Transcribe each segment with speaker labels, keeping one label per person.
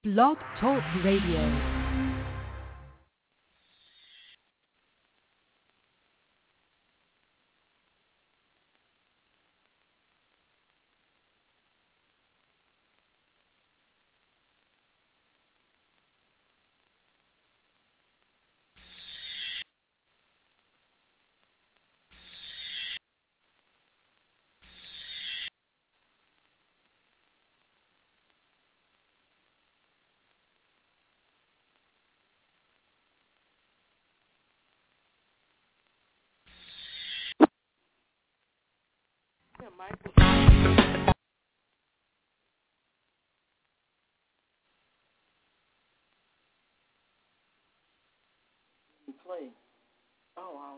Speaker 1: Blog Talk Radio.
Speaker 2: Play. Oh, I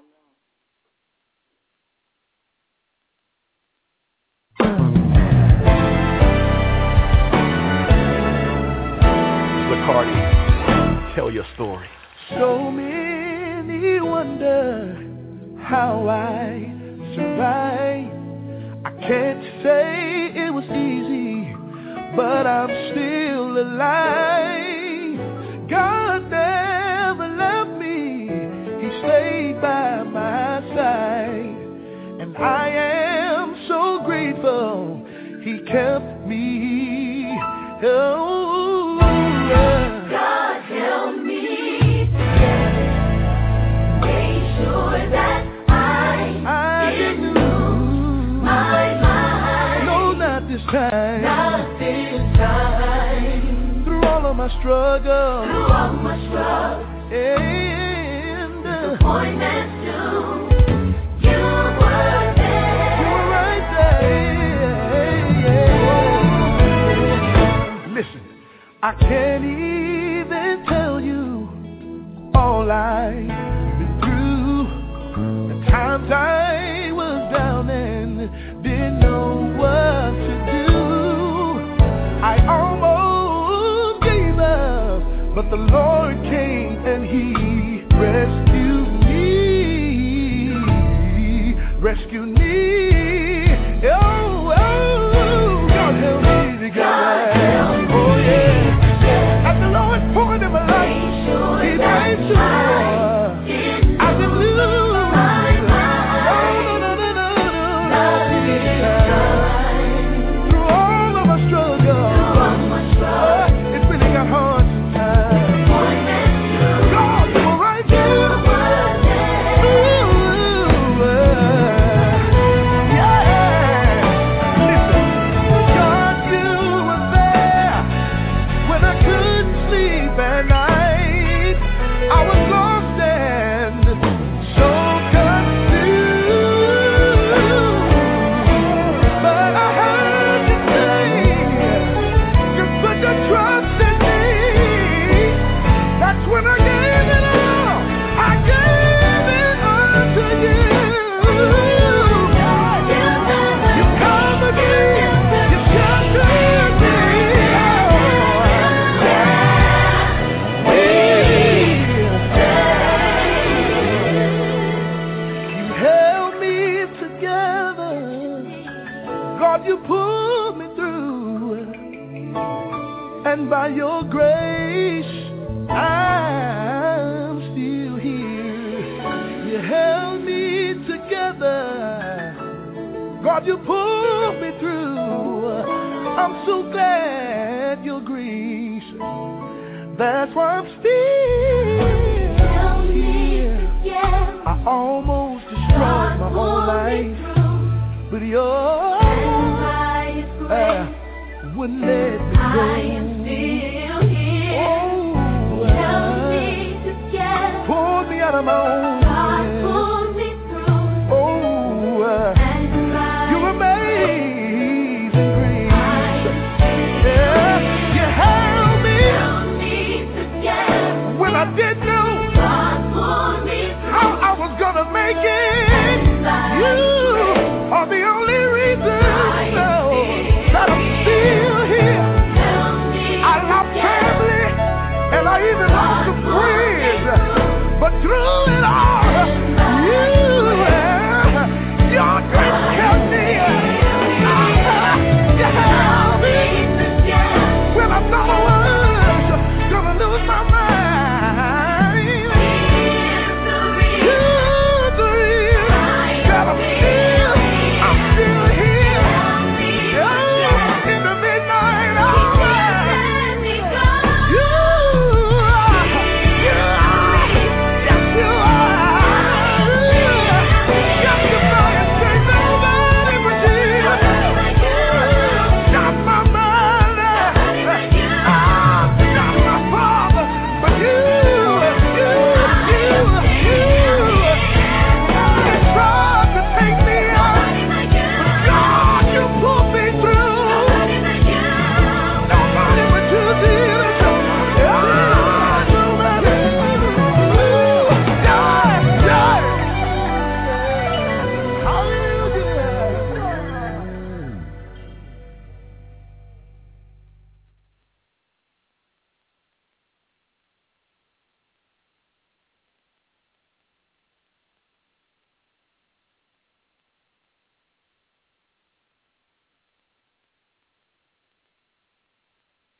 Speaker 2: don't know.
Speaker 3: Bacardi, tell your story.
Speaker 4: So many wonder how I survived. I can't say it was easy, but I'm still alive. God never left me, He stayed by my side, and I am so grateful He kept me. Oh,
Speaker 5: God help me together, make sure that I didn't lose my mind.
Speaker 4: No, not this time.
Speaker 5: Not this time.
Speaker 4: Through all of my struggles, and
Speaker 5: disappointment too, you were there.
Speaker 4: you were right there. Listen, I can't even tell you all I've been through. The times I was down and didn't know what to do. I almost gave up, but the Lord came and He rescued me. Oh, God help me together. Oh, yeah. And the Lord poured in my life. He made sure I didn't lose my mind. No. Through all of my struggles, it really got hard sometimes. God, you were right there. And by your grace, I'm still here. You held me together. God, you pulled me through. I'm so glad your grace. That's why I'm still here. I almost destroyed my whole life, but your wouldn't let me go.
Speaker 5: I am still here. Help me together.
Speaker 4: Pulled me out of my own.
Speaker 5: God pulled me through.
Speaker 4: You're amazing grace. You held me
Speaker 5: together.
Speaker 4: when I didn't know
Speaker 5: God pulled me through.
Speaker 4: how I was gonna make it. You are the only reason that I'm still here. I lost family and I even lost some friends, but through it all, your grace kept me. You held me when I thought I was.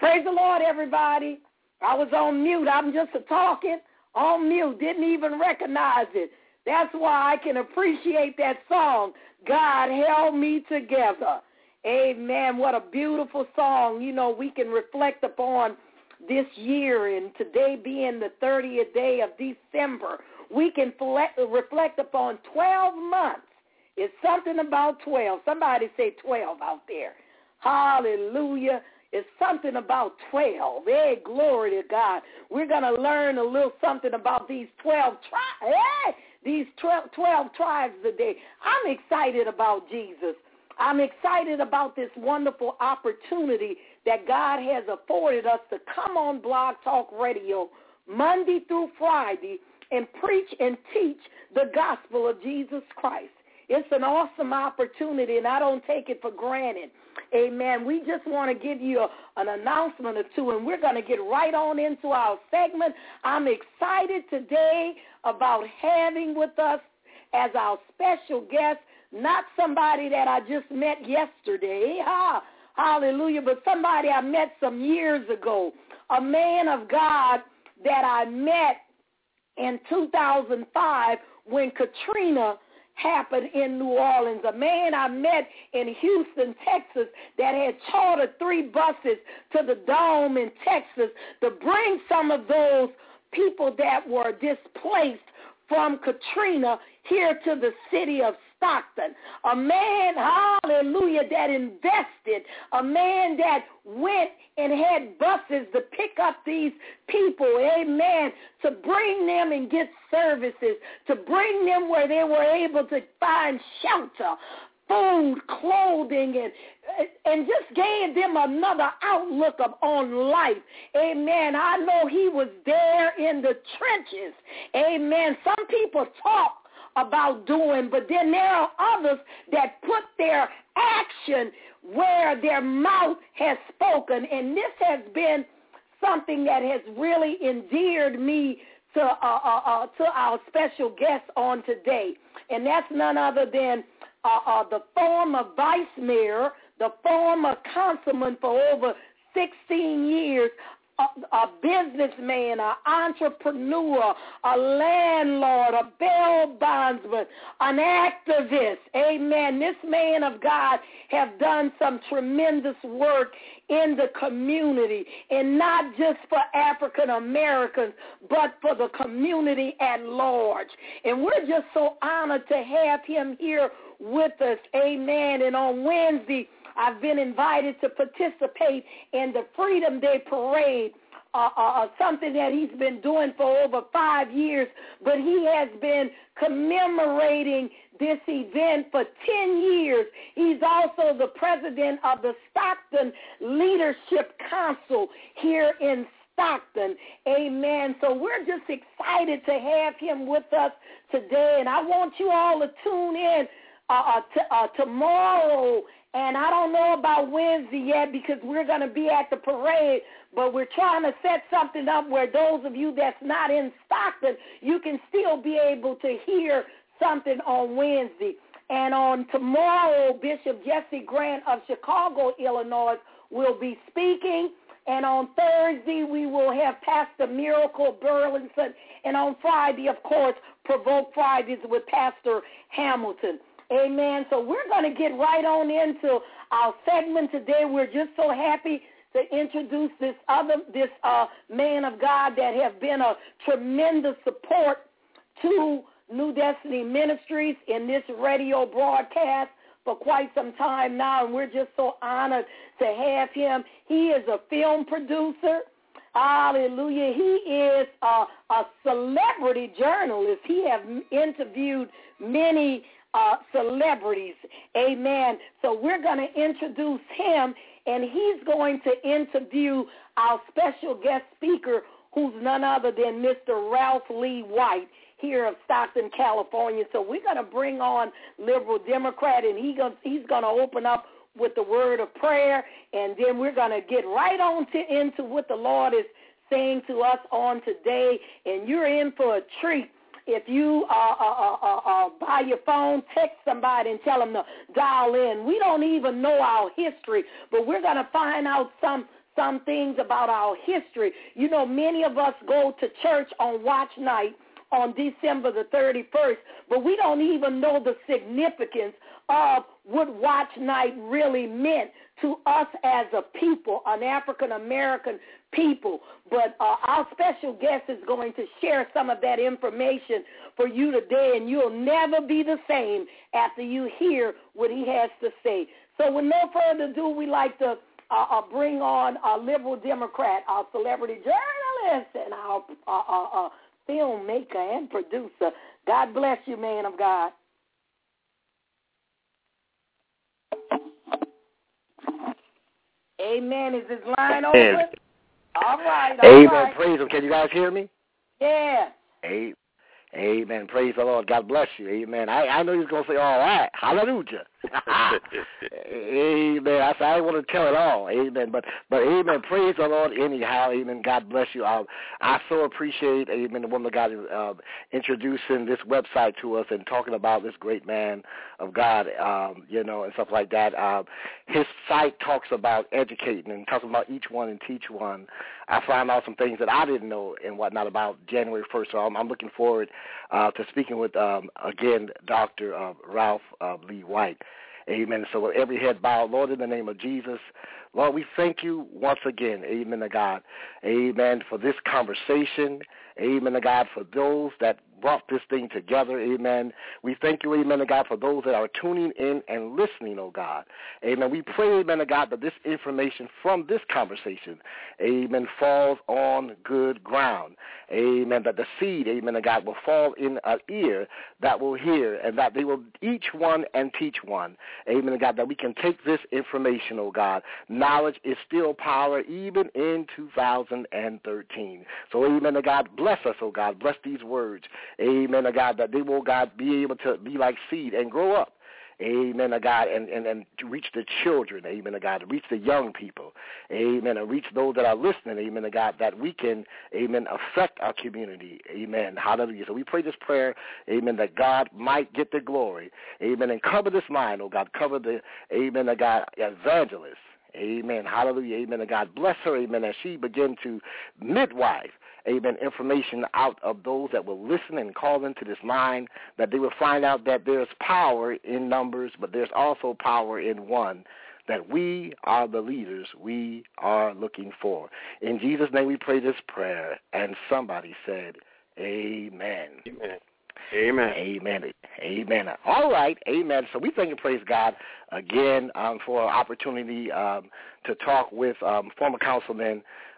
Speaker 2: Praise the Lord, everybody. I was on mute. I'm just talking on mute. Didn't even recognize it. That's why I can appreciate that song, God Held Me Together. Amen. What a beautiful song. You know, we can reflect upon this year, and today being the 30th day of December, we can reflect upon 12 months. It's something about 12. Somebody say 12 out there. Hallelujah. It's something about 12. Hey, glory to God. We're going to learn a little something about these 12 tribes. Hey, these 12 tribes today. I'm excited about Jesus. I'm excited about this wonderful opportunity that God has afforded us to come on Blog Talk Radio Monday through Friday and preach and teach the gospel of Jesus Christ. It's an awesome opportunity, and I don't take it for granted. Amen. We just want to give you an announcement or two, and we're going to get right on into our segment. I'm excited today about having with us as our special guest, not somebody that I just met yesterday, hallelujah, but somebody I met some years ago, a man of God that I met in 2005 when Katrina happened in New Orleans, a man I met in Houston, Texas, that had chartered 3 buses to the Dome in Texas to bring some of those people that were displaced from Katrina here to the city of Stockton. A man, hallelujah, that invested, a man that went and had buses to pick up these people, amen, to bring them and get services, to bring them where they were able to find shelter, food, clothing, and just gave them another outlook on life. Amen. I know he was there in the trenches. Amen. Some people talk about doing, but then there are others that put their action where their mouth has spoken. And this has been something that has really endeared me to our special guest on today. And that's none other than the former vice mayor, the former councilman for over 16 years, a businessman, an entrepreneur, a landlord, a bail bondsman, an activist. Amen. This man of God has done some tremendous work in the community, and not just for African Americans, but for the community at large. And we're just so honored to have him here with us. Amen. And on Wednesday, I've been invited to participate in the Freedom Day Parade, something that he's been doing for over 5 years, but he has been commemorating this event for 10 years. He's also the president of the Stockton Leadership Council here in Stockton. Amen. So we're just excited to have him with us today, and I want you all to tune in tomorrow. And I don't know about Wednesday yet because we're going to be at the parade, but we're trying to set something up where those of you that's not in Stockton, you can still be able to hear something on Wednesday. And on tomorrow, Bishop Jesse Grant of Chicago, Illinois, will be speaking. And on Thursday, we will have Pastor Miracle Burlington. And on Friday, of course, Provoke Fridays with Pastor Hamilton. Amen. So we're going to get right on into our segment today. We're just so happy to introduce this man of God that has been a tremendous support to New Destiny Ministries in this radio broadcast for quite some time now, and we're just so honored to have him. He is a film producer. Hallelujah. He is a celebrity journalist. He has interviewed many celebrities. Amen. So we're going to introduce him, and he's going to interview our special guest speaker, who's none other than Mr. Ralph Lee White here of Stockton, California. So we're going to bring on Liberal Democrat, and he's going to open up with the word of prayer, and then we're going to get right on into what the Lord is saying to us on today, and you're in for a treat. If you by your phone, text somebody and tell them to dial in. We don't even know our history, but we're going to find out some some things about our history. You know, many of us go to church on watch night on December the 31st, but we don't even know the significance of what watch night really meant to us as a people, an African-American people. But our special guest is going to share some of that information for you today, and you'll never be the same after you hear what he has to say. So with no further ado, we like to bring on our liberal Democrat, our celebrity journalist, and our filmmaker and producer. God bless you, man of God. Amen. Is this line open? All right.
Speaker 6: Amen.
Speaker 2: Right.
Speaker 6: Praise him. Can you guys hear me?
Speaker 2: Yeah.
Speaker 6: Amen. Praise the Lord. God bless you. Amen. I know you're going to say, all right. Hallelujah. Amen. I didn't want to tell it all. Amen. But amen. Praise the Lord anyhow. Amen. God bless you. I so appreciate, amen, the woman of God introducing this website to us and talking about this great man of God, and stuff like that. His site talks about educating and talking about each one and teach one. I found out some things that I didn't know and whatnot about January 1st. So I'm looking forward to speaking with, again, Dr. Ralph Lee White. Amen. So with every head bowed, Lord, in the name of Jesus, Lord, we thank you once again, amen to God, amen, for this conversation, amen to God, for those that brought this thing together, amen. We thank you, amen to God, for those that are tuning in and listening, oh God. Amen. We pray, amen to God, that this information from this conversation, amen, falls on good ground. Amen. That the seed, amen to God, will fall in an ear that will hear, and that they will each one and teach one. Amen to God, that we can take this information, oh God. Knowledge is still power, even in 2013. So, amen to God, bless us, oh God. Bless these words. Amen to God, that they will, God, be able to be like seed and grow up. Amen to God, and to reach the children, amen to God, to reach the young people, amen, and reach those that are listening, amen to God, that we can, amen, affect our community, amen, hallelujah. So we pray this prayer, amen, that God might get the glory, amen, and cover this line, oh God, cover the, amen to God, evangelist, amen, hallelujah, amen to God, bless her, amen, as she begin to midwife, amen, information out of those that will listen and call into this line, that they will find out that there's power in numbers, but there's also power in one, that we are the leaders we are looking for. In Jesus' name we pray this prayer, and somebody said, amen.
Speaker 7: Amen. Amen.
Speaker 6: Amen. Amen. All right. Amen. So we thank and praise God again for an opportunity to talk with former councilman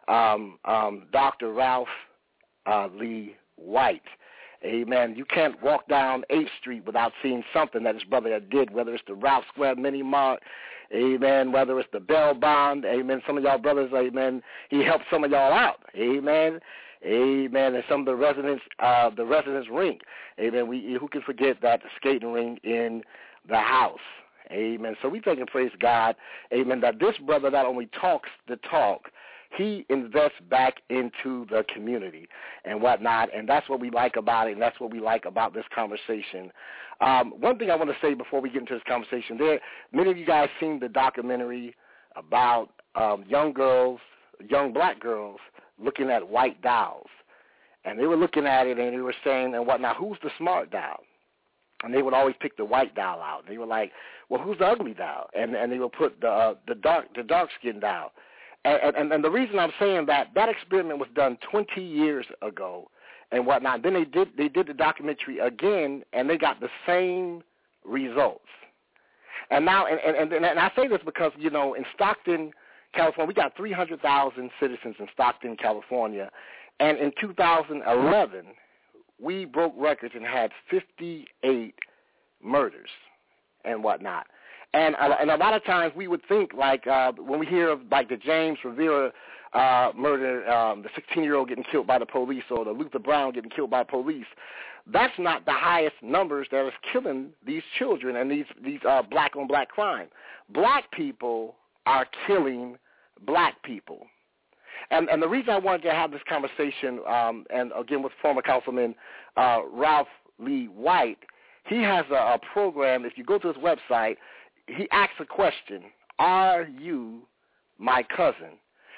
Speaker 6: Dr. Ralph Lee White. Amen. You can't walk down 8th Street without seeing something that his brother did, whether it's the Ralph Square Mini Mart, amen, whether it's the Bell Bond, amen. Some of y'all brothers, amen, he helped some of y'all out, amen. Amen. And some of the residents rink, amen. Who can forget that skating ring in the house? Amen. So we thank and praise God, amen, that this brother not only talks the talk, he invests back into the community and whatnot, and that's what we like about it, and that's what we like about this conversation. One thing I want to say before we get into this conversation, many of you guys seen the documentary about young black girls looking at white dolls, and they were looking at it and they were saying and whatnot, who's the smart doll? And they would always pick the white doll out. And they were like, well, who's the ugly doll? And they would put the dark skinned doll. And the reason I'm saying that experiment was done 20 years ago and whatnot. Then they did the documentary again, and they got the same results. And now, and I say this because, in Stockton, California, we got 300,000 citizens in Stockton, California. And in 2011, we broke records and had 58 murders and whatnot. And a lot of times we would think, like, when we hear of, like, the James Rivera murder, the 16-year-old getting killed by the police, or the Luther Brown getting killed by police, that's not the highest numbers that is killing these children and these black-on-black crime. Black people are killing black people. And the reason I wanted to have this conversation, and again with former councilman Ralph Lee White, he has a program. If you go to his website, he asks a question, are you my cousin?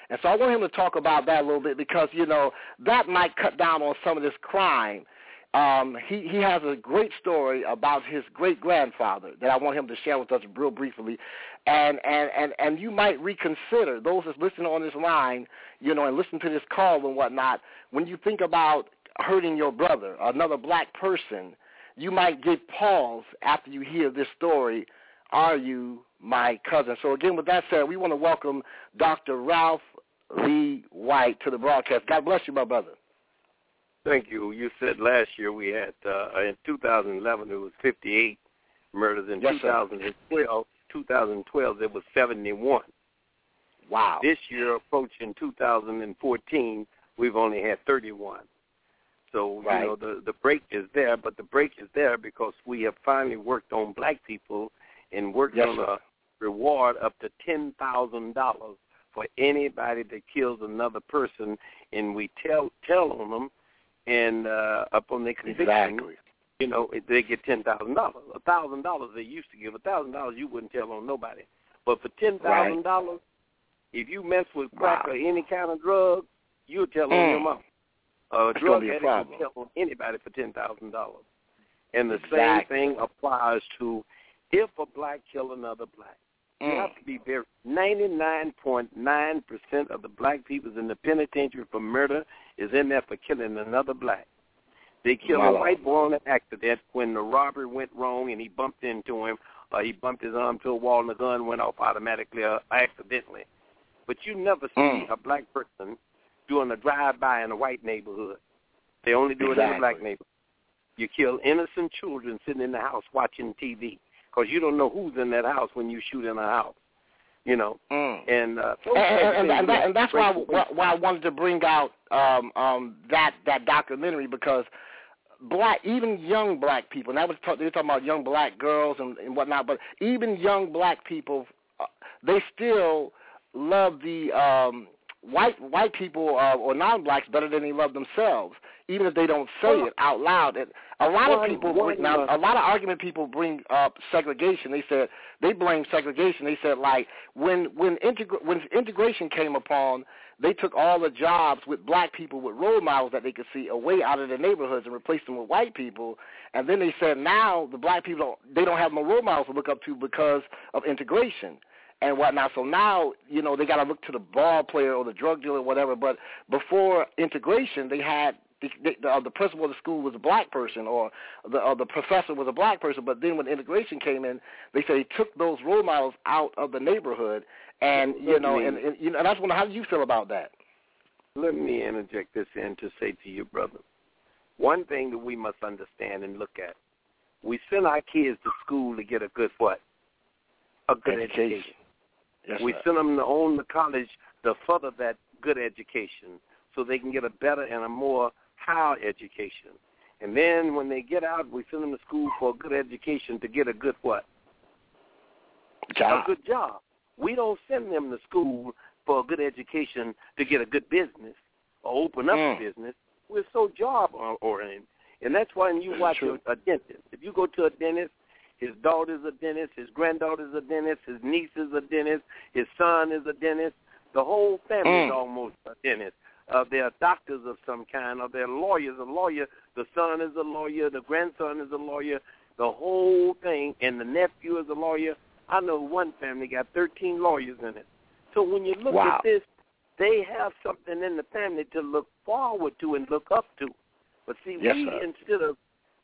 Speaker 6: And so I want him to talk about that a little bit because, you know, that might cut down on some of this crime. He has a great story about his great-grandfather that I want him to share with us real briefly. And you might reconsider, those that's listening on this line, you know, and listen to this call and whatnot, when you think about hurting your brother, another black person, you might get pause after you hear this story, Are You My Cousin? So again, with that said, we want to welcome Dr. Ralph Lee White to the broadcast. God bless you, my brother.
Speaker 7: Thank you. You said last year we had, in 2011, it was 58 murders. In 2012, it was 71.
Speaker 6: Wow.
Speaker 7: This year, approaching 2014, we've only had 31. So,
Speaker 6: right.
Speaker 7: You know, the break is there, but the break is there because we have finally worked on black people and worked on a reward up to $10,000 for anybody that kills another person, and we tell on them, and upon their conviction, you know, they get $10,000. $1,000 they used to give. $1,000 you wouldn't tell on nobody. But for $10,000, if you mess with crack or any kind of drug, you'll tell on your mom. Drug addict will tell on anybody for $10,000. And the same thing applies to if a black kill another black. You have to be very 99.9% of the black people in the penitentiary for murder is in there for killing another black. They killed a white boy on an accident when the robbery went wrong and he bumped into him, or he bumped his arm to a wall and the gun went off automatically or accidentally. But you never see a black person doing a drive-by in a white neighborhood. They only do it in a black neighborhood. You kill innocent children sitting in the house watching TV. Because you don't know who's in that house when you shoot in a house, you know. And
Speaker 6: that's why I wanted to bring out that documentary, because even young black people, and they were talking about young black girls and whatnot, but even young black people, they still love the white people or non-blacks better than they love themselves, even if they don't say it out loud. And a lot of argument people bring up segregation. They blame segregation. They said, like, when integration came upon, they took all the jobs with black people with role models that they could see away out of the neighborhoods and replaced them with white people. And then they said now the black people, they don't have no role models to look up to because of integration and whatnot. So now, you know, they got to look to the ball player or the drug dealer or whatever. But before integration, they had the principal of the school was a black person, or the professor was a black person. But then when integration came in, they said they took those role models out of the neighborhood. And, you know, and that's how do you feel about that?
Speaker 7: Let me interject this in to say to you, brother. One thing that we must understand and look at, we send our kids to school to get a good what? A good education. Yes, we send them on to college to further that good education so they can get a better and a more higher education. And then when they get out, we send them to school for a good education to get a good what?
Speaker 6: Job.
Speaker 7: A good job. We don't send them to school for a good education to get a good business or open up a business. We're so job-oriented. And that's why when you watch a dentist, if you go to a dentist, his daughter's a dentist, his granddaughter's a dentist, his niece is a dentist, his son is a dentist. The whole family is almost a dentist. They're doctors of some kind, or they're lawyers. A lawyer, the son is a lawyer, the grandson is a lawyer, the whole thing, and the nephew is a lawyer. I know one family got 13 lawyers in it. So when you look at this, they have something in the family to look forward to and look up to. But see, instead of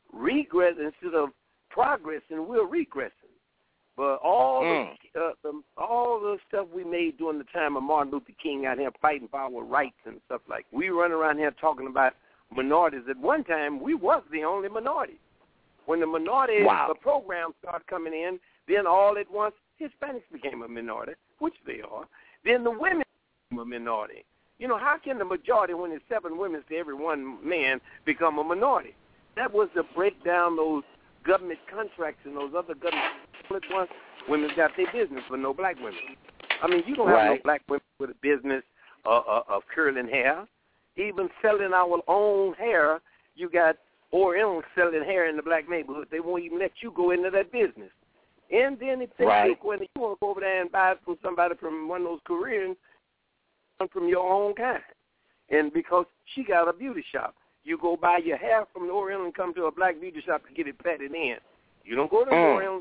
Speaker 7: progressing, we're regressing. But all the stuff we made during the time of Martin Luther King out here fighting for our rights and stuff like that, we run around here talking about minorities. At one time, we was the only minority. When the minority the program started coming in, then all at once Hispanics became a minority, which they are. Then the women became a minority. You know, how can the majority, when there's 7 women to every 1 man, become a minority? That was to break down those government contracts and those other government ones. Women got their business, but no black women. I mean, you don't have no black women with a business of curling hair. Even selling our own hair, you got Orientals selling hair in the black neighborhood. They won't even let you go into that business. And then if they take when you want to go over there and buy it from somebody from one of those Koreans, one from your own kind. And because she got a beauty shop, you go buy your hair from the Oriental and come to a black beauty shop to get it plaited in. You don't go to the Oriental,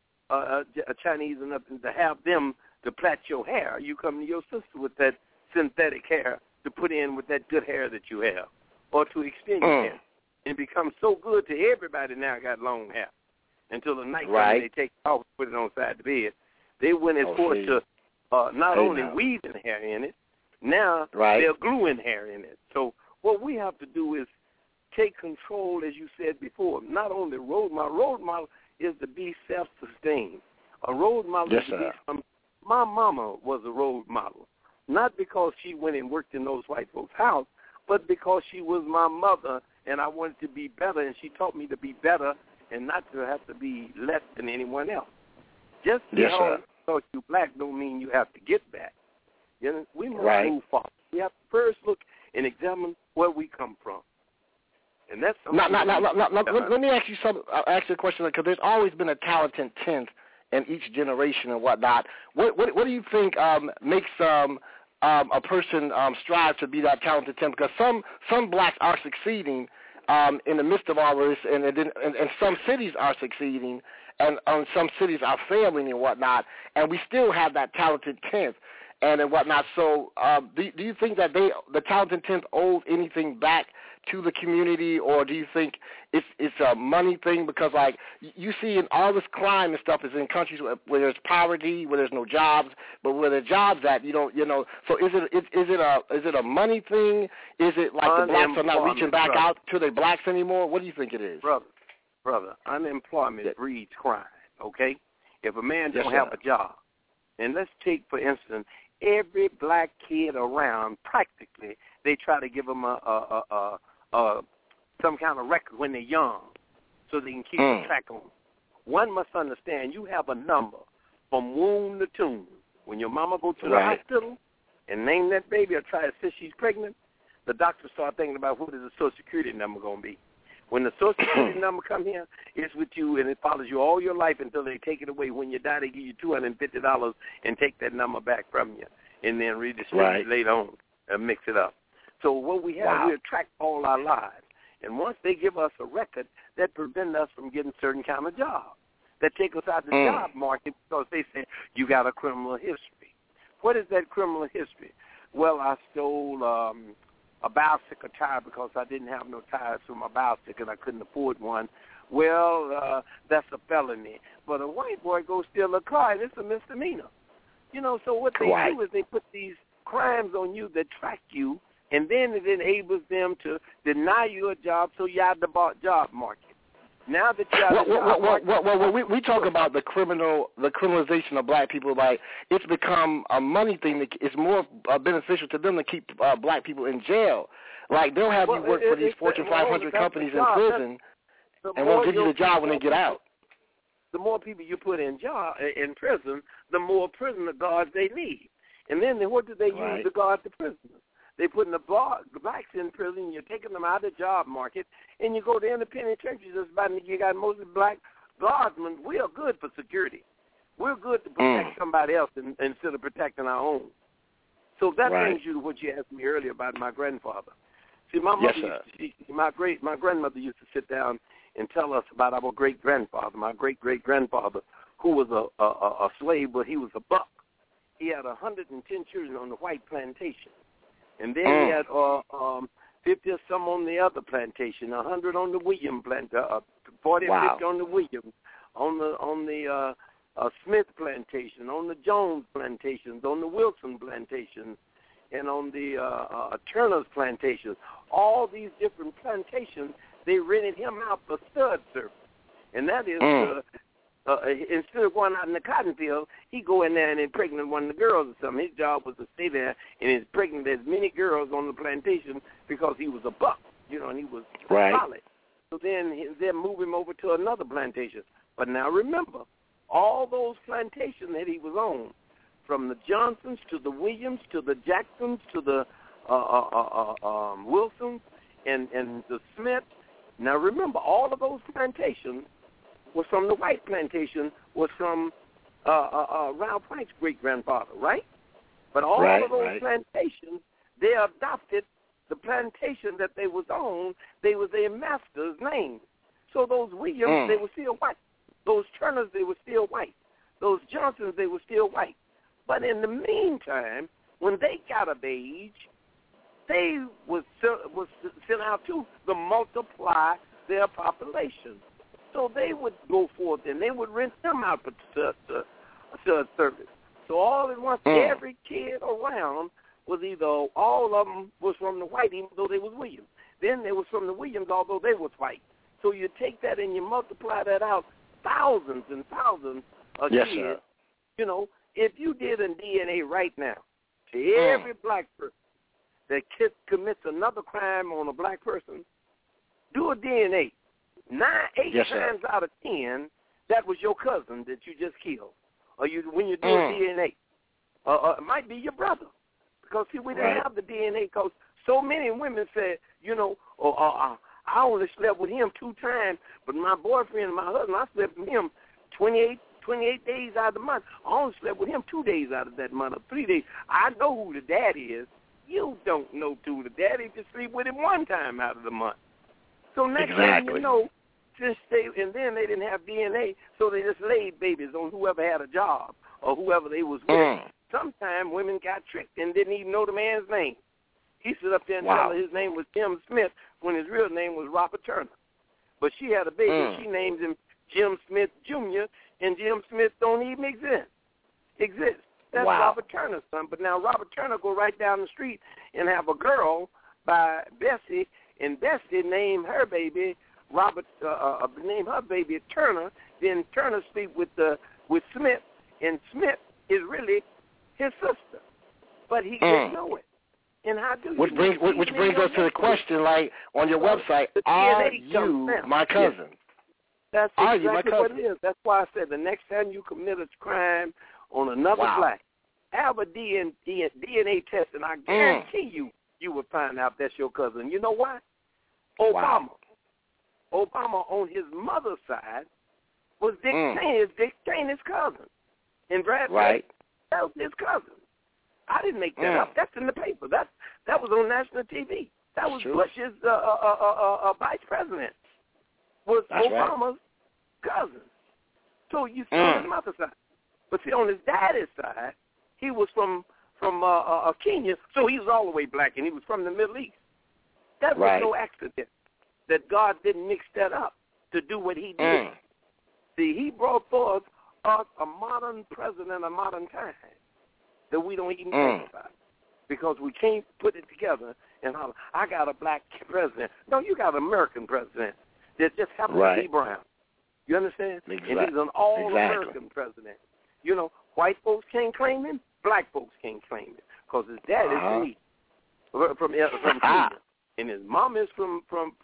Speaker 7: a Chinese and nothing to have them to plait your hair. You come to your sister with that synthetic hair to put in with that good hair that you have, or to extend your hair. It becomes so good to everybody now got long hair. Until the night when they take it off, put it on the side of the bed. They went as far to not only weaving hair in it, now they're gluing hair in it. So what we have to do is take control, as you said before. Not only role model is to be self-sustained. A role model is to be my mama was a role model, not because she went and worked in those white folks' house, but because she was my mother, and I wanted to be better, and she taught me to be better and not to have to be less than anyone else. Just because you're black don't mean you have to get back. You know, we must move forward. We have to first look and examine where we come from. And that's something.
Speaker 6: Let me ask you something. Ask you a question, because there's always been a talented tenth in each generation and whatnot. What do you think makes a person strive to be that talented tenth? Because some blacks are succeeding in the midst of all of this, and some cities are succeeding, and some cities are failing and whatnot, and we still have that talented tenth and whatnot. So do you think that the talented tenth owes anything back to the community, or do you think it's a money thing? Because like you see in all this crime and stuff is in countries where there's poverty, where there's no jobs, but where the jobs at you don't. So is it a money thing? Is it like the blacks are not reaching back out to the blacks anymore? What do you think it is,
Speaker 7: brother? Unemployment breeds crime. Okay, if a man don't have a job, and let's take for instance every black kid around, practically they try to give them some kind of record when they're young so they can keep a track on. One must understand you have a number from womb to tomb. When your mama go to the hospital and name that baby or try to say she's pregnant, the doctor start thinking about what is the Social Security number going to be. When the Social Security number come here, it's with you and it follows you all your life until they take it away. When you die, they give you $250 and take that number back from you and then redistribute it later on and mix it up. So what we have, we attract all our lives. And once they give us a record, that prevents us from getting certain kind of jobs. That take us out of the job market because they say, you got a criminal history. What is that criminal history? Well, I stole a bicycle tire because I didn't have no tires for my bicycle and I couldn't afford one. Well, that's a felony. But a white boy goes steal a car and it's a misdemeanor. So what they do is they put these crimes on you that track you, and then it enables them to deny you a job so you're out the job market. Now that you're out the job market.
Speaker 6: We talk about the criminalization of black people, like it's become a money thing that is more beneficial to them to keep black people in jail. Like they'll have you work for these Fortune 500 companies in prison and won't give you the job when they get out.
Speaker 7: The more people you put in prison, the more prisoner guards they need. And then what do they use to guard the prisoners? They putting the blacks in prison, you're taking them out of the job market, and you go to independent churches, you got mostly black guardsmen. We are good for security. We're good to protect somebody else instead of protecting our own. So that brings you to what you asked me earlier about my grandfather. See, my mother my grandmother used to sit down and tell us about our great-grandfather, my great-great-grandfather, who was a slave, but he was a buck. He had 110 children on the white plantation. And then he had 50 or some on the other plantation, 100 on the William plantation, 40 or 50 on the Williams, on the Smith plantation, on the Jones plantations, on the Wilson plantations, and on the Turner's plantations. All these different plantations, they rented him out for stud service. And that is instead of going out in the cotton field, he go in there and impregnate one of the girls or something. His job was to stay there and impregnate as many girls on the plantation because he was a buck, and he was solid. So then they move him over to another plantation. But now remember, all those plantations that he was on, from the Johnsons to the Williams to the Jacksons to the Wilsons and the Smiths. Now remember, all of those plantations was from the white plantation, was from Ralph White's great-grandfather, right? But all of those plantations, they adopted the plantation that they was on. They was their master's name. So those Williams, they were still white. Those Turners, they were still white. Those Johnsons, they were still white. But in the meantime, when they got of age, they was sent out to multiply their population. So they would go forth and they would rent them out to service. So all at once, every kid around was either, all of them was from the white, even though they was Williams. Then they was from the Williams, although they was white. So you take that and you multiply that out, thousands and thousands of kids.
Speaker 6: Sir.
Speaker 7: You know, if you did a DNA right now to every black person that commits another crime on a black person, do a DNA. 8 times out of 10, that was your cousin that you just killed. Or when you do a DNA. It might be your brother. Because, see, we didn't have the DNA because so many women said, you know, I only slept with him 2 times, but my boyfriend and my husband, I slept with him 28 days out of the month. I only slept with him 2 days out of that month or 3 days. I know who the daddy is. You don't know who the daddy. You just sleep with him 1 time out of the month. So next thing you know, and then they didn't have DNA, so they just laid babies on whoever had a job or whoever they was with. Sometimes women got tricked and didn't even know the man's name. He stood up there and told her his name was Jim Smith when his real name was Robert Turner. But she had a baby. She named him Jim Smith Jr., and Jim Smith don't even exist. That's Robert Turner's son. But now Robert Turner go right down the street and have a girl by Bessie, and Bessie named her baby named her baby Turner. Then Turner sleep with Smith, and Smith is really his sister, but he didn't know it. And how do you?
Speaker 6: Which brings us to the question, like on your website, are you my cousin?
Speaker 7: That's exactly what it is. That's why I said the next time you commit a crime on another black, have a DNA test, and I guarantee you will find out that's your cousin. You know why? Obama on his mother's side was Dick Cheney's cousin. And Brad Pitt, that was his cousin. I didn't make that up. That's in the paper. That was on national TV. That was Bush's vice president. Was Obama's cousin. So you see on his mother's side. But see, on his daddy's side, he was from Kenya, so he was all the way black, and he was from the Middle East. That was no accident that God didn't mix that up to do what he did. See, he brought forth us a modern president, a modern time that we don't even think about because we can't put it together and holler, I got a black president. No, you got an American president that just happens to be brown. You understand?
Speaker 6: Exactly.
Speaker 7: And he's an all-American president. You know, white folks can't claim him, black folks can't claim him because his dad is me from Kenya, and his mom is from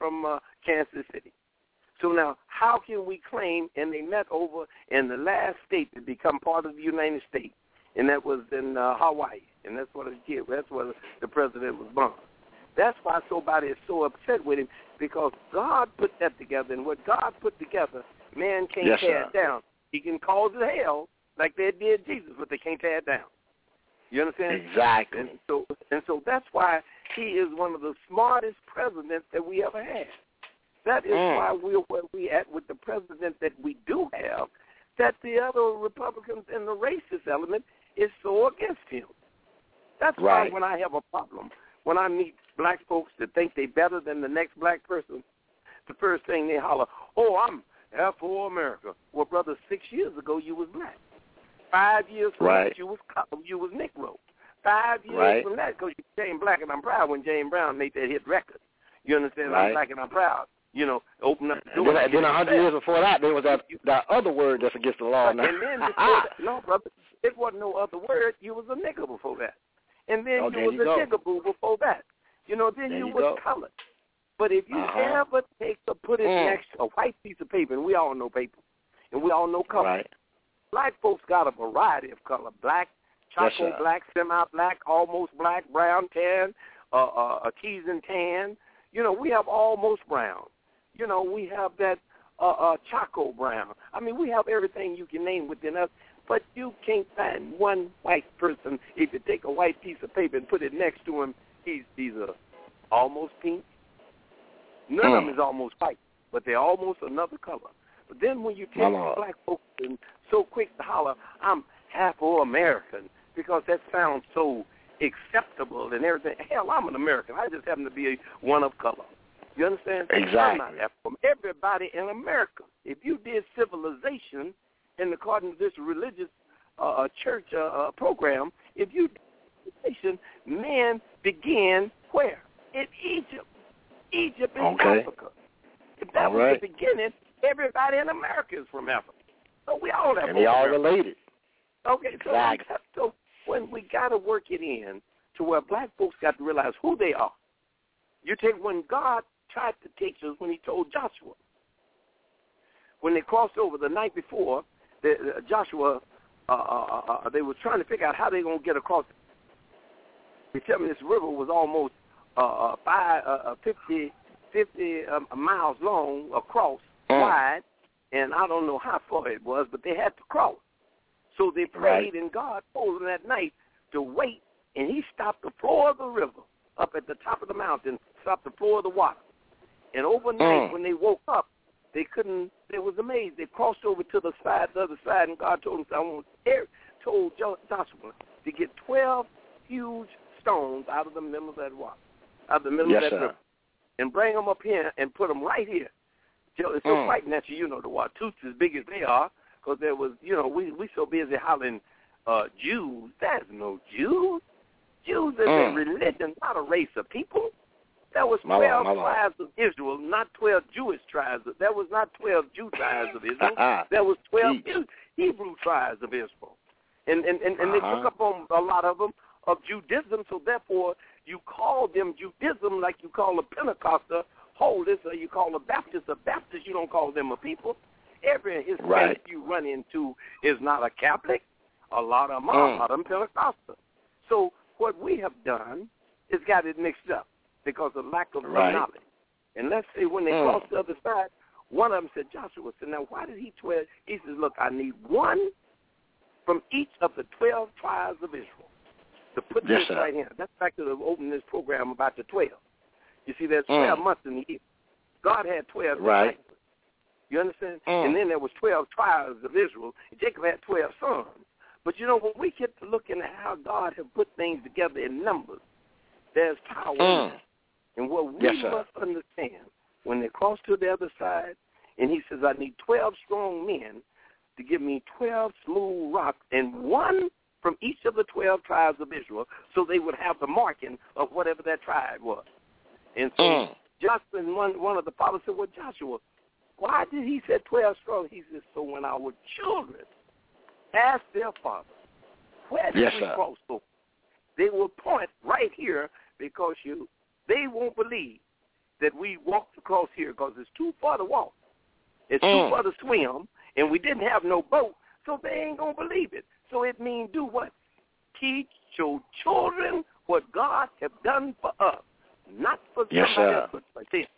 Speaker 7: Kansas City. So now, how can we claim, and they met over in the last state to become part of the United States, and that was in Hawaii, and that's where the president was born. That's why somebody is so upset with him, because God put that together, and what God put together, man can't tear it down. He can cause it hell like they did Jesus, but they can't tear it down. You understand?
Speaker 6: Exactly.
Speaker 7: And so that's why he is one of the smartest presidents that we ever had. That is why we're where we at with the president that we do have, that the other Republicans and the racist element is so against him. That's why when I have a problem, when I meet black folks that think they're better than the next black person, the first thing they holler, I'm for America. Well, brother, 6 years ago you was black. 5 years from that you was Negro. 5 years from that, because you became black, and I'm proud when James Brown made that hit record. You understand? I'm black and I'm proud. You know, open up the door.
Speaker 6: And then 100 years before that, there was that other word that's against the law.
Speaker 7: And then before that, no, brother, it wasn't no other word. You was a nigger before that. And then you was a nigger before that. You know, then you was colored. But if you ever put it next to a white piece of paper, and we all know paper, and we all know color, black folks got a variety of color. Black, charcoal black, semi-black, almost black, brown, tan, a tease and tan. You know, we have almost brown. You know, we have that charcoal brown. I mean, we have everything you can name within us. But you can't find one white person. If you take a white piece of paper and put it next to him, he's almost pink. None of them is almost white, but they're almost another color. But then when you take black folks and so quick to holler, I'm Afro-American, because that sounds so acceptable and everything. Hell, I'm an American. I just happen to be one of color. You understand?
Speaker 6: Exactly.
Speaker 7: I'm not Afro. Everybody in America, if you did civilization, and according to this religious church program, if you did civilization, man began where? In Egypt. Egypt is Africa. If that was the beginning, everybody in America is from Africa. So we all have.
Speaker 6: And they all related.
Speaker 7: Okay,
Speaker 6: exactly.
Speaker 7: So when we got to work it in to where black folks got to realize who they are. You take when God tried to teach us when he told Joshua. When they crossed over the night before, Joshua, they were trying to figure out how they were going to get across. They tell me this river was almost 50 miles long across, wide, and I don't know how far it was, but they had to cross. So they prayed, and God told them that night to wait, and he stopped the floor of the river up at the top of the mountain, stopped the floor of the water. And overnight, when they woke up, they was amazed. They crossed over to the other side, and God told them, told Joshua to get 12 huge stones out of the middle of that water, out of the middle of that river, and bring them up here and put them right here. It's so fighting at you, the Watusi, as big as they are, because there was, we so busy hollering Jews. There's no Jews. Jews is a religion, not a race of people. There was 12 tribes of Israel, not 12 Jewish tribes. There was not 12 Jew tribes of Israel. There was 12 Hebrew tribes of Israel. And they took up on a lot of them of Judaism, so therefore you call them Judaism like you call a Pentecostal holiness, or you call a Baptist a Baptist. You don't call them a people. Every Hispanic you run into is not a Catholic. A lot of them are, a lot of them Pentecostal. So what we have done is got it mixed up because of lack of knowledge. And let's say when they crossed the other side, one of them said, Joshua said, now why did he 12? He says, look, I need one from each of the 12 tribes of Israel to put this right here. That's back to the opening this program about the 12. You see, there's 12 months in the year. God had 12 disciples. You understand? And then there was 12 tribes of Israel. And Jacob had 12 sons. But, when we get to looking at how God has put things together in numbers, there's power in that. And what we must understand, when they cross to the other side, and he says, I need 12 strong men to give me 12 smooth rocks, and one from each of the 12 tribes of Israel, so they would have the marking of whatever that tribe was. And so Joshua, one of the fathers said, well, Joshua, why did he say 12 strong? He said, so when our children ask their father, where did we cross over? They will point right here because they won't believe that we walked across here because it's too far to walk. It's too far to swim, and we didn't have no boat, so they ain't going to believe it. So it means do what? Teach your children what God have done for us, not for somebody else, but for them.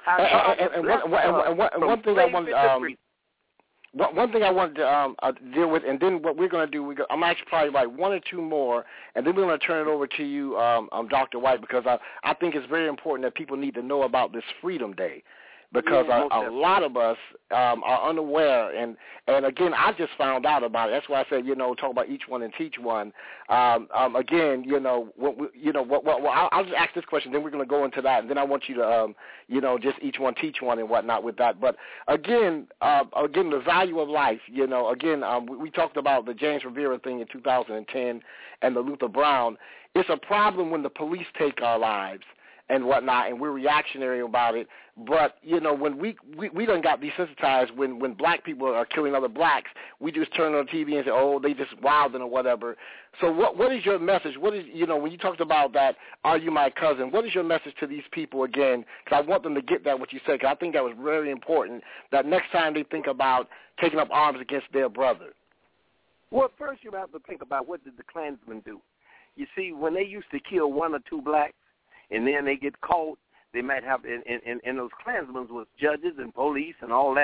Speaker 6: One thing I wanted one thing I wanted to deal with, and then what we're going to do, I'm actually probably like one or two more, and then we're going to turn it over to you, Dr. White, because I think it's very important that people need to know about this Freedom Day. Because a lot of us are unaware, and again, I just found out about it. That's why I said, talk about each one and teach one. Again, I'll just ask this question, then we're going to go into that, and then I want you to, just each one teach one and whatnot with that. But again, the value of life. We talked about the James Rivera thing in 2010 and the Luther Brown. It's a problem when the police take our lives and whatnot, and we're reactionary about it. But, when we done got desensitized when black people are killing other blacks, we just turn on TV and say, oh, they just wilding or whatever. So what is your message? What is, when you talked about that, are you my cousin, what is your message to these people again? Because I want them to get that, what you said, because I think that was very important, that next time they think about taking up arms against their brother.
Speaker 7: Well, first you have to think about what did the Klansmen do. You see, when they used to kill one or two blacks, and then they get caught, they might have, and those Klansmen was judges and police and all that,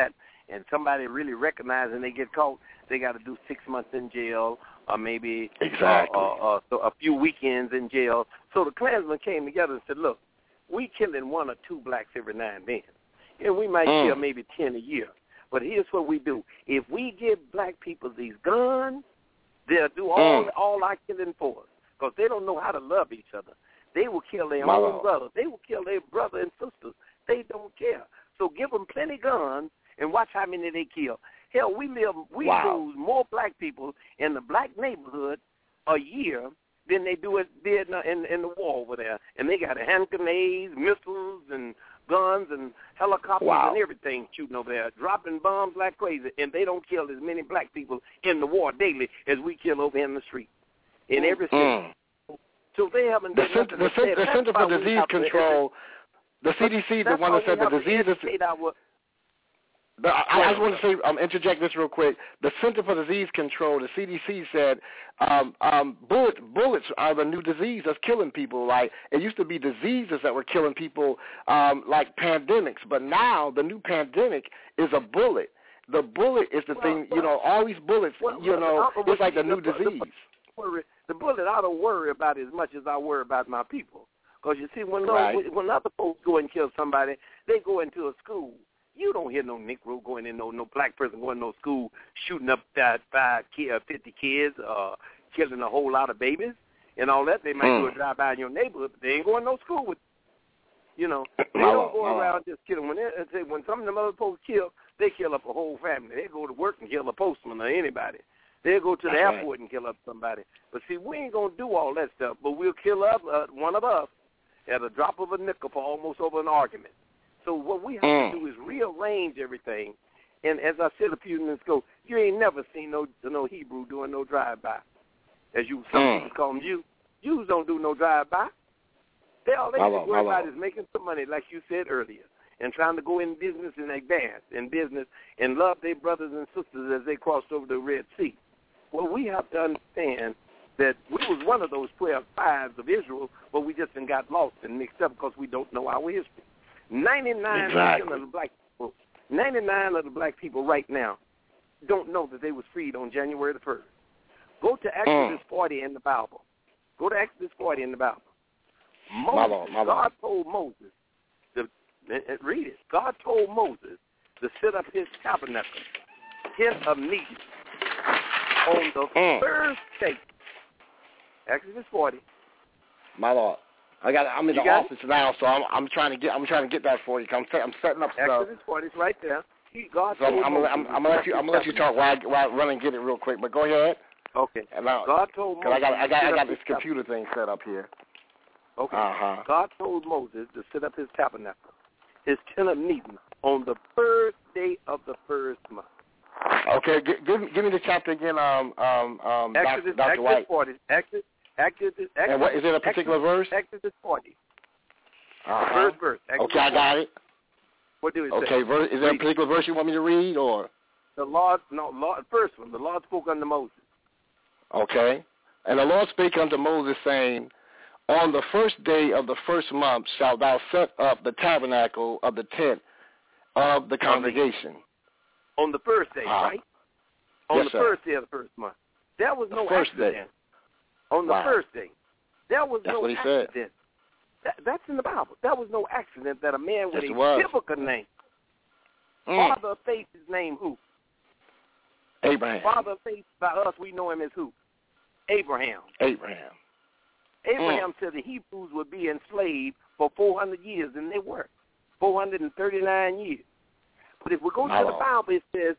Speaker 7: and somebody really recognizes and they get caught, they got to do 6 months in jail or maybe so a few weekends in jail. So the Klansmen came together and said, look, we killing 1 or 2 blacks every now and then, and we might kill maybe 10 a year. But here's what we do. If we give black people these guns, they'll do all our killing for us because they don't know how to love each other. They will kill their own brothers. They will kill their brother and sisters. They don't care. So give them plenty guns and watch how many they kill. Hell, we lose more black people in the black neighborhood a year than they do in the war over there. And they got hand grenades, missiles, and guns and helicopters and everything shooting over there, dropping bombs like crazy. And they don't kill as many black people in the war daily as we kill over in the street in every city. So they haven't done nothing.
Speaker 6: The Center for Disease Control, the CDC, the one that said the diseases. I just want to say, interject this real quick. The Center for Disease Control, the CDC, said bullets are the new disease that's killing people. Like, it used to be diseases that were killing people, like pandemics, but now the new pandemic is a bullet. The bullet is the thing, all these bullets, it's like the new disease.
Speaker 7: The bullet I don't worry about as much as I worry about my people. Because you see, when other folks go and kill somebody, they go into a school. You don't hear no Negro going in, no black person going to no school shooting up 50 kids, killing a whole lot of babies and all that. They might do a drive-by in your neighborhood, but they ain't going to no school with They don't go around just killing. When some of them other folks kill, they kill up a whole family. They go to work and kill a postman or anybody. They'll go to the airport and kill up somebody. But see, we ain't going to do all that stuff, but we'll kill up one of us at a drop of a nickel for almost over an argument. So what we have to do is rearrange everything. And as I said a few minutes ago, you ain't never seen no Hebrew doing no drive-by. As some people call them Jews. Jews don't do no drive-by. All they worry about is making some money, like you said earlier, and trying to go in business and advance in business and love their brothers and sisters as they crossed over the Red Sea. Well, we have to understand that we was one of those 12 tribes of Israel, but we just got lost and mixed up because we don't know our history. 99% of the black people, 99 of the black people right now don't know that they was freed on January the 1st. Go to Exodus 40 in the Bible. Go to Exodus 40 in the Bible. God told Moses, read it. God told Moses to set up his tabernacle, tent of meeting, on the first day. Exodus 40.
Speaker 6: My Lord. I'm in the office now, so I'm trying to get that for you. I'm setting up stuff.
Speaker 7: Exodus 40 is right there.
Speaker 6: I'm gonna let you talk while I run and get it real quick. But go ahead.
Speaker 7: Okay. God told Moses.
Speaker 6: I got this computer thing set up here.
Speaker 7: Okay. God told Moses to set up his tabernacle, his tent of meeting, on the first day of the first month.
Speaker 6: Okay. Give me the chapter again,
Speaker 7: Exodus,
Speaker 6: Dr. White.
Speaker 7: 40. Exodus.
Speaker 6: And what is it? A particular verse?
Speaker 7: Exodus 40. First verse. Exodus
Speaker 6: okay, I got it.
Speaker 7: What do it say?
Speaker 6: Okay, is there a particular verse you want me to read, or?
Speaker 7: First one. The Lord spoke unto Moses.
Speaker 6: Okay. And the Lord spake unto Moses, saying, on the first day of the first month shalt thou set up the tabernacle of the tent of the congregation.
Speaker 7: On the first day, right? On the first day of the first month. There was no accident.
Speaker 6: Day.
Speaker 7: On the first day. There was
Speaker 6: That's
Speaker 7: no
Speaker 6: what he
Speaker 7: accident.
Speaker 6: Said.
Speaker 7: That's in the Bible. There was no accident that a man with a biblical name. Father of faith is named who?
Speaker 6: Abraham.
Speaker 7: Father of faith, by us, we know him as who? Abraham. Abraham said the Hebrews would be enslaved for 400 years, and they were. 439 years. But if we go to the Bible, it says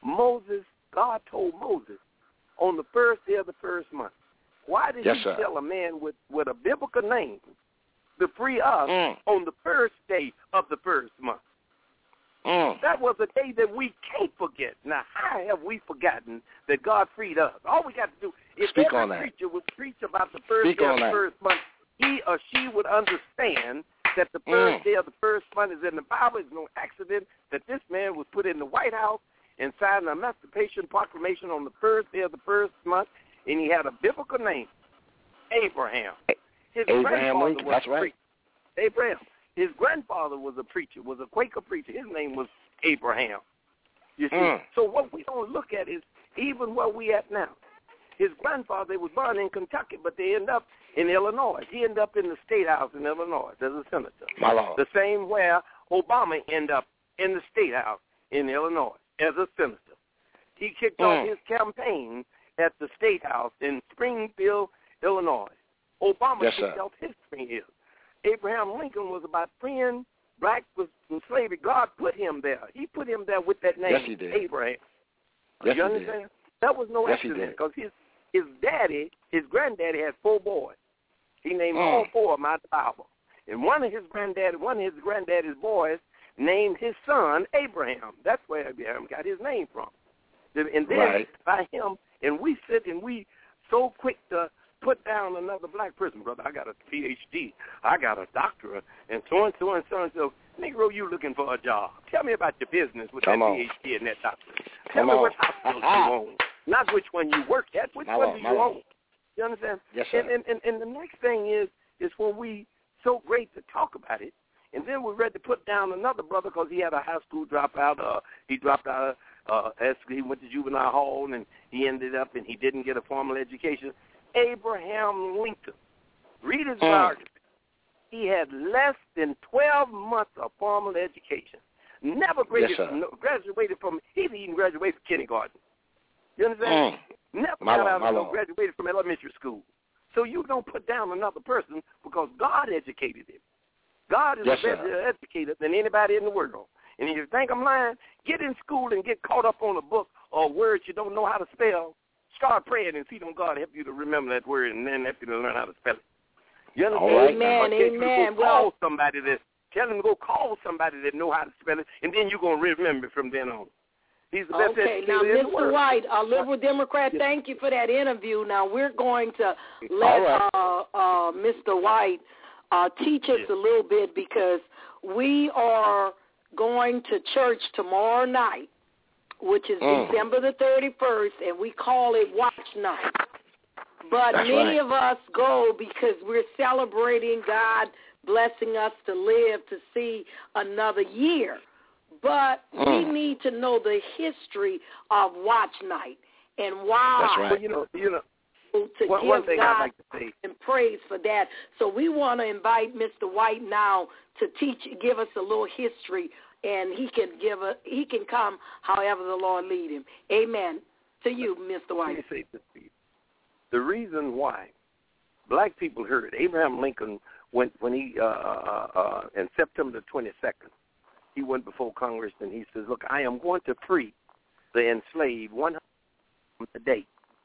Speaker 7: God told Moses on the first day of the first month. Why did he tell a man with a biblical name to free us on the first day of the first month? That was a day that we can't forget. Now, how have we forgotten that God freed us? All we got to do, if every preacher would preach about the first day of the first month, he or she would understand that the first day of the first month is in the Bible. It's no accident that this man was put in the White House and signed an Emancipation Proclamation on the first day of the first month, and he had a biblical name, Abraham. His grandfather was a preacher. Abraham. His grandfather was a preacher, was a Quaker preacher. His name was Abraham. You see? So what we don't look at is even where we at now. His grandfather was born in Kentucky, but they end up in Illinois. He ended up in the State House in Illinois as a senator.
Speaker 6: My Lord.
Speaker 7: The same where Obama ended up in the State House in Illinois as a senator. He kicked off his campaign at the State House in Springfield, Illinois. Obama kicked off his Springfield. Abraham Lincoln was about freeing blacks from slavery. God put him there. He put him there with that name, Abraham.
Speaker 6: Yes,
Speaker 7: you understand? That was no accident because his granddaddy had 4 boys. He named all 4 of them out of the Bible. And one of his granddaddy's boys named his son Abraham. That's where Abraham got his name from. And then by him, and we sit and we so quick to put down another black person. Brother, I got a PhD. I got a doctorate. And so and so and so and so. Negro, you looking for a job. Tell me about your business with that PhD and that doctorate. Tell me what hospitals you own. Not which one you work at. Which one do you own? You understand?
Speaker 6: Yes, sir.
Speaker 7: And the next thing is when we so great to talk about it, and then we're ready to put down another brother because he had a high school dropout. He dropped out. He went to juvenile hall, and he ended up, and he didn't get a formal education. Abraham Lincoln. Read his biography. He had less than 12 months of formal education. Never graduated from, he didn't even graduate from kindergarten. You understand? Never graduated from elementary school. So you don't put down another person because God educated him. God is a better educator than anybody in the world. And if you think I'm lying, get in school and get caught up on a book or words you don't know how to spell. Start praying and see God help you to remember that word and then help you to learn how to spell it. You understand?
Speaker 2: Amen.
Speaker 7: Call somebody tell him to go call somebody that know how to spell it, and then you're going to remember from then on. He's the best educator in the world.
Speaker 2: Mr. White, a liberal Democrat, thank you for that interview. Now we're going to let Mr. White teach us a little bit because we are going to church tomorrow night, which is December the 31st, and we call it Watch Night. But many of us go because we're celebrating God blessing us to live to see another year. But we need to know the history of Watch Night and why.
Speaker 7: That's right. Well, you know,
Speaker 2: to
Speaker 7: one thing
Speaker 2: God
Speaker 7: I'd like to say
Speaker 2: and praise for that. So we want to invite Mr. White now to give us a little history, and he can come however the Lord lead him. Amen. To you, Mr. White.
Speaker 7: Let me say this to you. The reason why black people heard Abraham Lincoln when he in September the 22nd, he went before Congress and he says, "Look, I am going to free the enslaved 100 from the date.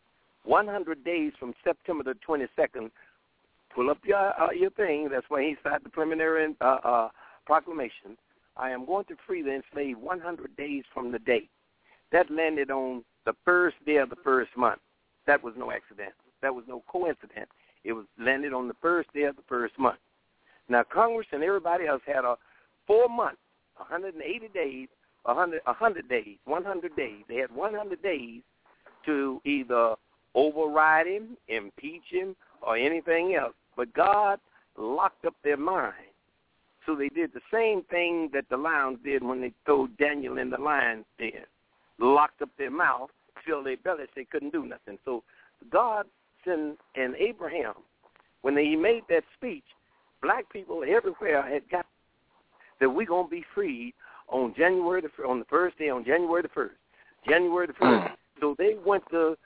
Speaker 7: 100 days from September the 22nd. Pull up your thing. That's why he signed the preliminary proclamation. I am going to free the enslaved 100 days from the date. That landed on the first day of the first month. That was no accident. That was no coincidence. It was landed on the first day of the first month. Now, Congress and everybody else had 4 months, 180 days, 100 days, 100 days. They had 100 days to either override him, impeach him, or anything else. But God locked up their mind. So they did the same thing that the lions did when they threw Daniel in the lion's den. Locked up their mouth, filled their bellies, they couldn't do nothing. So God and Abraham, when he made that speech, black people everywhere had got that we're going to be freed on the first day, on January the 1st. January the 1st. So they went to,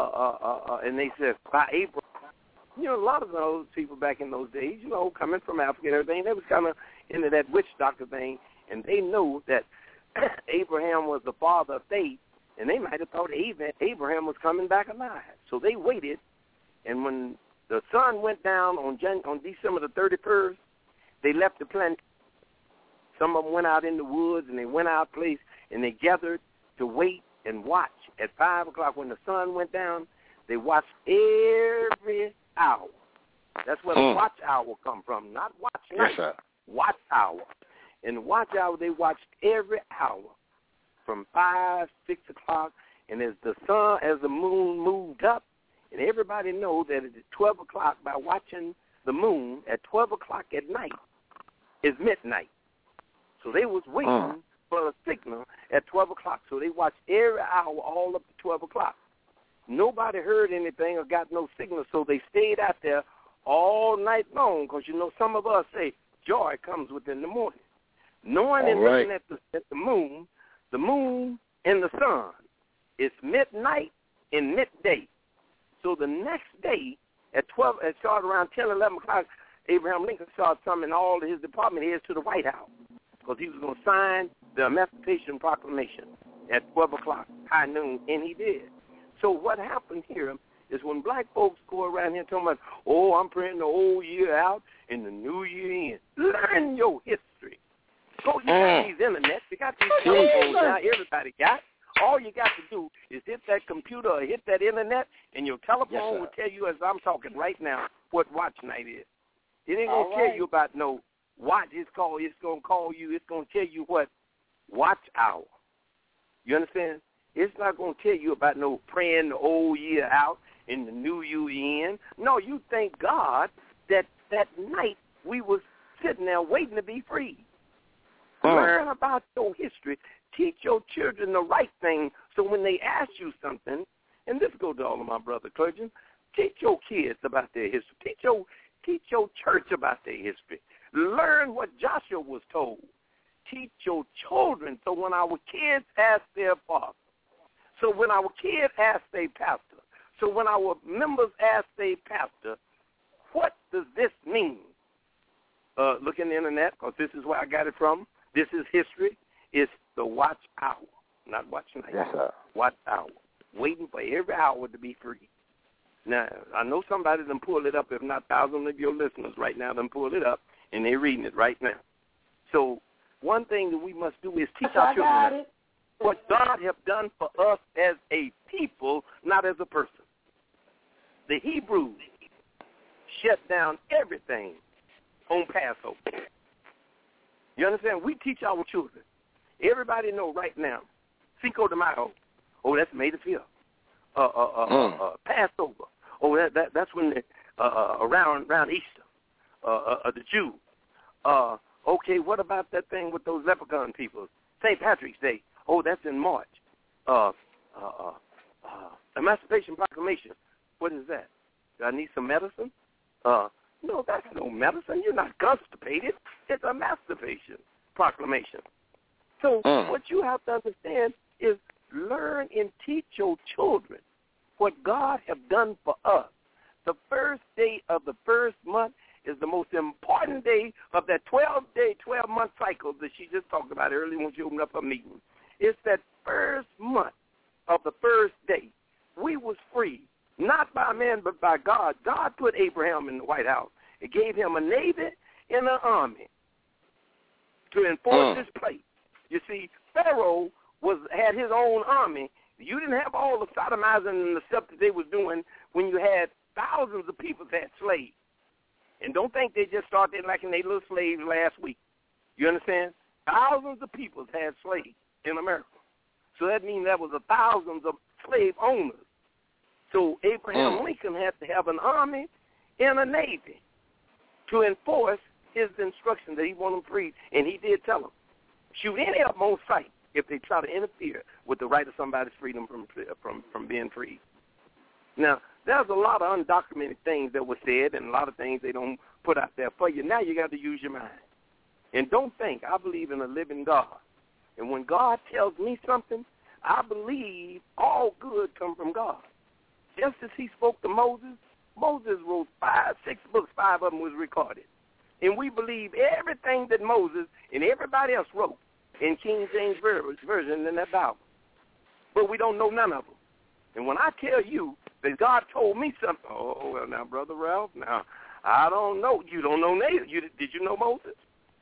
Speaker 7: and they said, by April, you know, a lot of those people back in those days, you know, coming from Africa and everything, they was kind of into that witch doctor thing, and they knew that Abraham was the father of faith, and they might have thought Abraham was coming back alive. So they waited, and when the sun went down on December the 31st, they left the plantation. Some of them went out in the woods, and they went out place, and they gathered to wait and watch. At 5 o'clock when the sun went down, they watched every hour. That's where the watch hour come from, not watch night.
Speaker 6: Yes,
Speaker 7: watch hour. In the watch hour, they watched every hour from 5, 6 o'clock, and as the moon moved up, and everybody knows that at 12 o'clock, by watching the moon at 12 o'clock at night, is midnight. So they was waiting for a signal at 12 o'clock. So they watched every hour all up to 12 o'clock. Nobody heard anything or got no signal, so they stayed out there all night long because, you know, some of us say joy comes within the morning. Knowing and looking at the moon and the sun, it's midnight and midday. So the next day at 12, it started around 10, 11 o'clock, Abraham Lincoln started summoning all of his department heads to the White House because he was going to sign the Emancipation Proclamation at 12 o'clock, high noon, and he did. So what happened here is when black folks go around here talking about, oh, I'm praying the old year out and the new year in. Learn your history. Go, you got these internet, you got these cell phones now, everybody got. All you got to do is hit that computer or hit that internet, and your telephone will tell you, as I'm talking right now, what watch night is. It ain't going to tell you about no watch. It's going to call you. It's going to tell you what watch hour. You understand? It's not going to tell you about no praying the old year out and the new year in. No, you thank God that night we was sitting there waiting to be free. Learn about your history. Teach your children the right thing so when they ask you something, and this goes to all of my brother clergymen, teach your kids about their history. Teach your church about their history. Learn what Joshua was told. Teach your children so when our kids ask their father, so when our kids ask their pastor, so when our members ask their pastor, what does this mean? Look in the internet, because this is where I got it from. This is history. It's the watch hour, not watch night.
Speaker 6: Yes, sir.
Speaker 7: Watch hour. Waiting for every hour to be free. Now, I know somebody done pulled it up, if not thousands of your listeners right now done pulled it up, and they're reading it right now. So one thing that we must do is teach our children what God have done for us as a people, not as a person. The Hebrews shut down everything on Passover. You understand? We teach our children. Everybody know right now, Cinco de Mayo. Oh, that's May the 5th. Passover. Oh, that's when around Easter. The Jews. Okay, what about that thing with those leprechaun people? St. Patrick's Day. Oh, that's in March. Emancipation Proclamation. What is that? Do I need some medicine? No, that's no medicine. You're not constipated. It's Emancipation Proclamation. So what you have to understand is learn and teach your children what God have done for us. The first day of the first month is the most important day of that 12-month cycle that she just talked about earlier when she opened up her meeting. It's that first month of the first day. We was free, not by man, but by God. God put Abraham in the White House. It gave him a navy and an army to enforce his place. You see, Pharaoh had his own army. You didn't have all the sodomizing and the stuff that they was doing when you had thousands of people that had slaves. And don't think they just started like in their little slaves last week. You understand? Thousands of people had slaves in America. So that means there was thousands of slave owners. So Abraham Lincoln had to have an army and a navy to enforce his instructions that he wanted them free. And he did tell them, shoot any of them on sight if they try to interfere with the right of somebody's freedom from being free. Now, there's a lot of undocumented things that were said and a lot of things they don't put out there for you. Now you got to use your mind. And don't think, I believe in a living God. And when God tells me something, I believe all good come from God. Just as he spoke to Moses, Moses wrote 6 books, 5 of them was recorded. And we believe everything that Moses and everybody else wrote in King James Version in that Bible. But we don't know none of them. And when I tell you that God told me something, oh, well, now, Brother Ralph, now, I don't know. You don't know neither. Did you know Moses?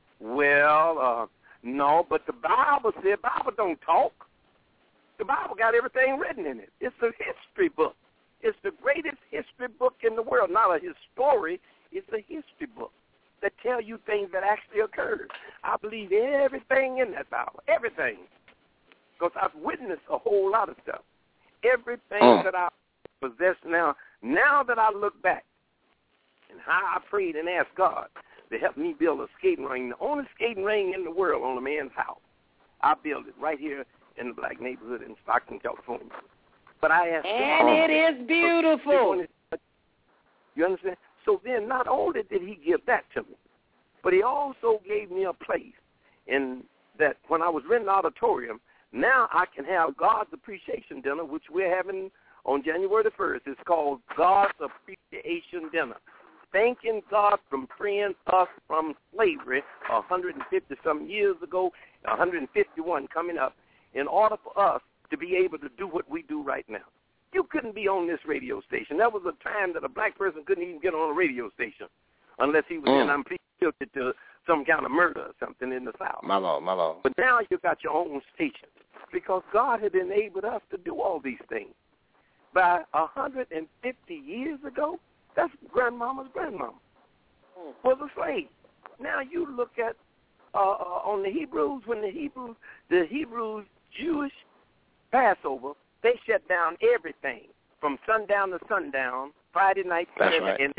Speaker 7: Well, no, but the Bible said, Bible don't talk. The Bible got everything written in it. It's a history book. It's the greatest history book in the world. Not a story. It's a history book that tell you things that actually occurred. I believe everything in that Bible, everything, because I've witnessed a whole lot of stuff. Everything that I possess now that I look back and how I prayed and asked God to help me build a skating ring, the only skating ring in the world on a man's house. I built it right here in the black neighborhood in Stockton, California. But I asked
Speaker 2: and it is beautiful.
Speaker 7: You understand? So then not only did he give that to me, but he also gave me a place in that when I was renting auditorium, now I can have God's Appreciation Dinner, which we're having on January the 1st. It's called God's Appreciation Dinner. Thanking God for freeing us from slavery 150-some years ago, 151 coming up, in order for us to be able to do what we do right now. You couldn't be on this radio station. That was a time that a black person couldn't even get on a radio station unless he was in unpleased guilty to some kind of murder or something in the South.
Speaker 6: My Lord.
Speaker 7: But now you got your own station because God had enabled us to do all these things. By 150 years ago, that's grandmama's grandmama was a slave. Now you look at on the Hebrews, when the Hebrews Jewish Passover, they shut down everything from sundown to sundown, Friday night, and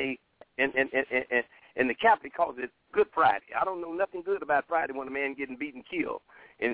Speaker 7: the Catholic calls it Good Friday. I don't know nothing good about Friday when a man getting beaten, killed, and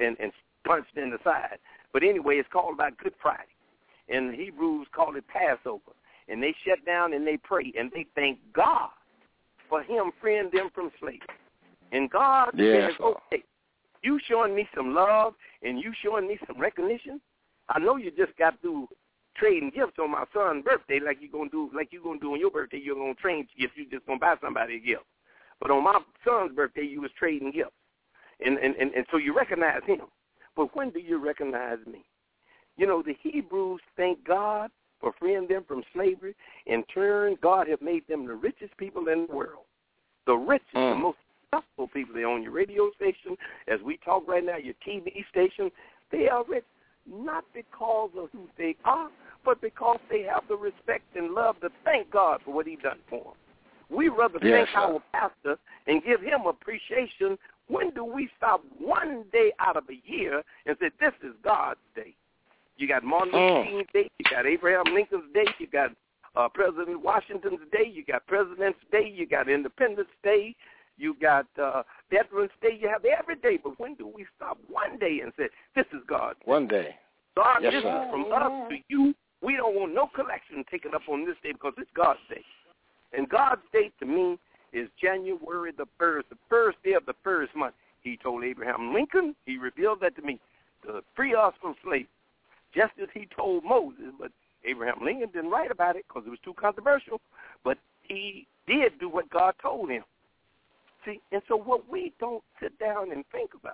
Speaker 7: punched in the side. But anyway, it's called about Good Friday. And the Hebrews call it Passover. And they shut down and they pray and they thank God for him freeing them from slavery. And God says, okay, you showing me some love and you showing me some recognition. I know you just got through trading gifts on my son's birthday like you're gonna do on your birthday. You're gonna trade gifts. You're just gonna buy somebody a gift. But on my son's birthday, you was trading gifts, and so you recognize him. But when do you recognize me? You know, the Hebrews thank God for freeing them from slavery. In turn, God have made them the richest people in the world, the richest, the most successful people. They own your radio station, as we talk right now, your TV station. They are rich. Not because of who they are, but because they have the respect and love to thank God for what he done for them. We rather thank our pastor and give him appreciation. When do we stop one day out of a year and say, this is God's day? You got Martin Luther King's day, you got Abraham Lincoln's day, you got President Washington's day, you got President's Day, you got Independence Day, you got Veterans Day. You have every day, but when do we stop one day and say, this is God's day?
Speaker 6: One day.
Speaker 7: God, this is from us to you. We don't want no collection taken up on this day because it's God's day. And God's day to me is January the 1st, the first day of the first month. He told Abraham Lincoln, he revealed that to me, to free us from slavery, just as he told Moses. But Abraham Lincoln didn't write about it because it was too controversial, but he did do what God told him. See, and so what we don't sit down and think about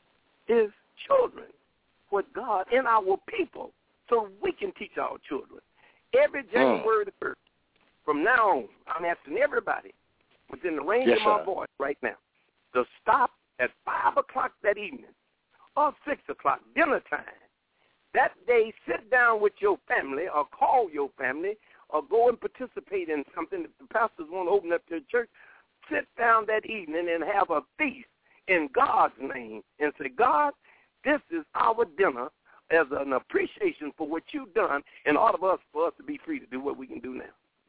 Speaker 7: is children, what God in our people, so we can teach our children. Every January the 1st, from now on, I'm asking everybody within the range of my voice right now to stop at 5 o'clock that evening or 6 o'clock, dinner time. That day, sit down with your family or call your family or go and participate in something. If the pastors want to open up their church, sit down that evening and have a feast in God's name and say, God, this is our dinner as an appreciation for what you've done in order for us to be free to do what we can do now.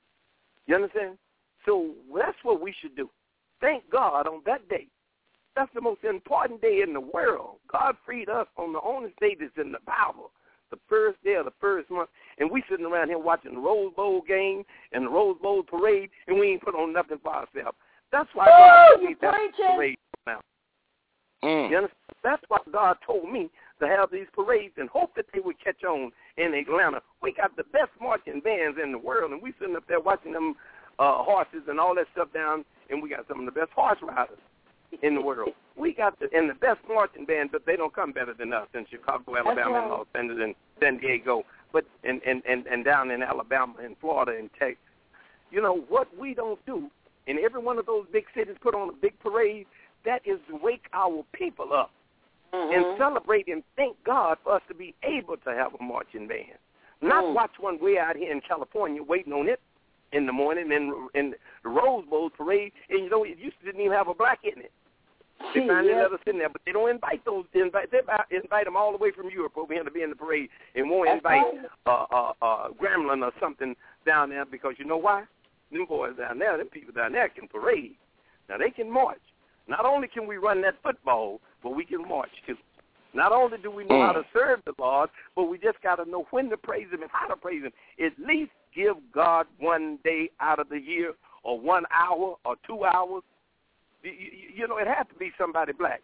Speaker 7: You understand? So that's what we should do. Thank God on that day. That's the most important day in the world. God freed us on the only day that's in the Bible, the first day of the first month. And we sitting around here watching the Rose Bowl game and the Rose Bowl parade, and we ain't put on nothing for ourselves. That's why God made that parade now. You understand? That's why God told me to have these parades and hope that they would catch on in Atlanta. We got the best marching bands in the world, and we sitting up there watching them horses and all that stuff down, and we got some of the best horse riders in the world. We got the best marching band, but they don't come better than us in Chicago, Alabama, and Los Angeles, and San Diego, but and down in Alabama and Florida and Texas. You know, what we don't do, and every one of those big cities put on a big parade, that is to wake our people up and celebrate and thank God for us to be able to have a marching band. Not watch one way out here in California waiting on it in the morning in the Rose Bowl parade, and you know, it used to didn't even have a black in it. They finally let us in there, but they don't invite those. They invite them all the way from Europe over here to be in the parade, and won't invite Gremlin or something down there because you know why? Them boys down there, them people down there can parade. Now they can march. Not only can we run that football, but we can march too. Not only do we know how to serve the Lord, but we just got to know when to praise him and how to praise him. At least give God one day out of the year or 1 hour or 2 hours. You know, it had to be somebody black.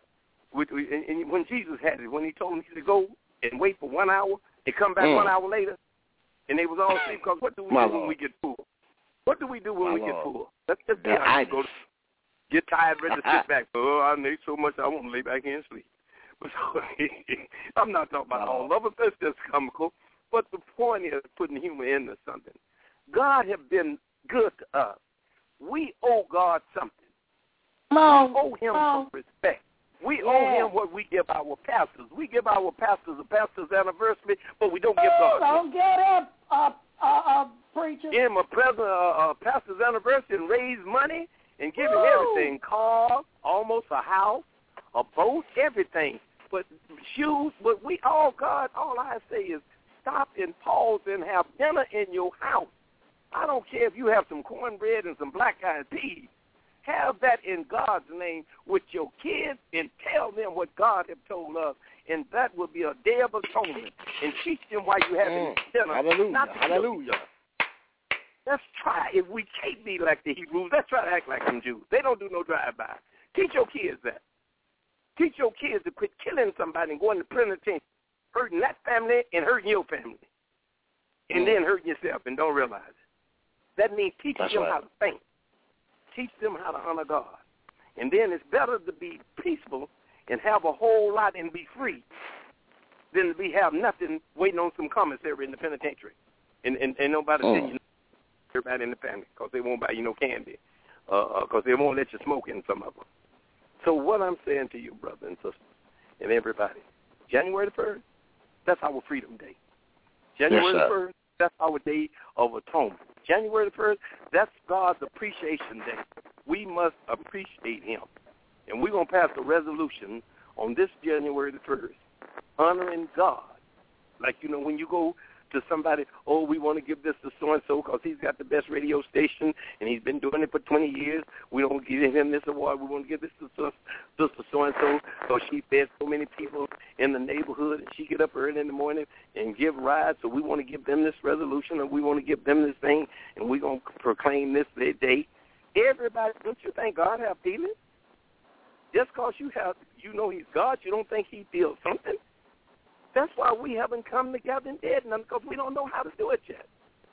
Speaker 7: And when Jesus had it, when he told them to go and wait for 1 hour and come back 1 hour later, and they was all asleep, because what do we do when we get full? What do we do when we get full? Let's just be honest. Get tired, ready to sit back. Oh, I need so much, I want to lay back here and sleep. So, I'm not talking about all of us. That's just comical. But the point is putting humor into something. God has been good to us. We owe God something. We owe him some respect. We owe him what we give our pastors. We give our pastors a pastor's anniversary, but we don't give God.
Speaker 2: Don't get up, preacher.
Speaker 7: Give him a pastor's anniversary and raise money and give him everything. Cars, almost a house, a boat, everything. But shoes, but we all, God, all I say is stop and pause and have dinner in your house. I don't care if you have some cornbread and some black-eyed peas. Have that in God's name with your kids and tell them what God has told us. And that will be a day of atonement. And teach them why you having dinner.
Speaker 6: Hallelujah. Hallelujah.
Speaker 7: Let's try. If we can't be like the Hebrews, let's try to act like some Jews. They don't do no drive-by. Teach your kids that. Teach your kids to quit killing somebody and going to penitentiary, hurting that family and hurting your family, and then hurting yourself and don't realize it. That means teach them how to think. Teach them how to honor God. And then it's better to be peaceful and have a whole lot and be free than to have nothing waiting on some commissary in the penitentiary. And nobody send you everybody in the family because they won't buy you no candy because they won't let you smoke in some of them. So what I'm saying to you, brother and sister, and everybody, January the 1st, that's our Freedom Day. January the 1st, that's our Day of Atonement. January the 1st, that's God's Appreciation Day. We must appreciate him. And we're going to pass a resolution on this January the 1st, honoring God. Like, you know, when you go to somebody, oh, we want to give this to so-and-so because he's got the best radio station and he's been doing it for 20 years. We don't give him this award. We want to give this to so-and-so because she fed so many people in the neighborhood and she get up early in the morning and give rides. So we want to give them this resolution and we want to give them this thing and we're going to proclaim this day. Everybody, don't you think God have feelings? Just because you know he's God, you don't think he feels something? That's why we haven't come together and did nothing, because we don't know how to do it yet.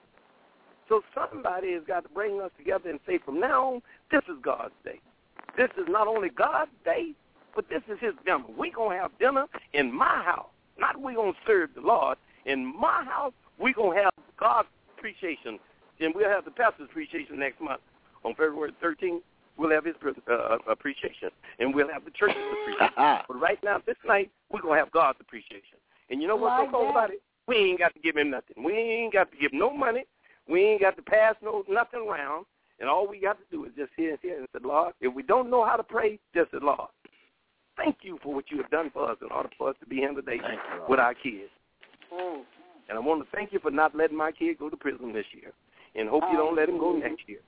Speaker 7: So somebody has got to bring us together and say, from now on, this is God's day. This is not only God's day, but this is his dinner. We're going to have dinner in my house. Not we're going to serve the Lord. In my house, we're going to have God's appreciation. And we'll have the pastor's appreciation next month. On February 13th, we'll have his appreciation. And we'll have the church's appreciation. But right now, this night, we're going to have God's appreciation. And you know what's so cool about it? We ain't got to give him nothing. We ain't got to give no money. We ain't got to pass nothing around. And all we got to do is just hear and say, Lord, if we don't know how to pray, just say, Lord, thank you for what you have done for us in order for us to be here today with our kids. And I want to thank you for not letting my kid go to prison this year. And hope you don't let him go next year.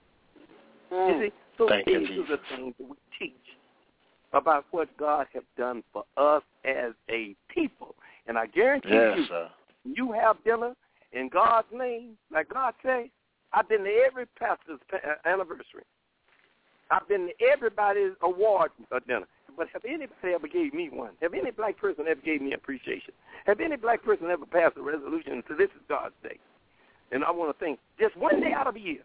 Speaker 7: You see, so these are the things that we teach about what God has done for us as a people. And I guarantee you have dinner in God's name, like God say, I've been to every pastor's anniversary. I've been to everybody's award dinner. But have anybody ever gave me one? Have any black person ever gave me appreciation? Have any black person ever passed a resolution and said, this is God's day? And I want to think, just one day out of the year.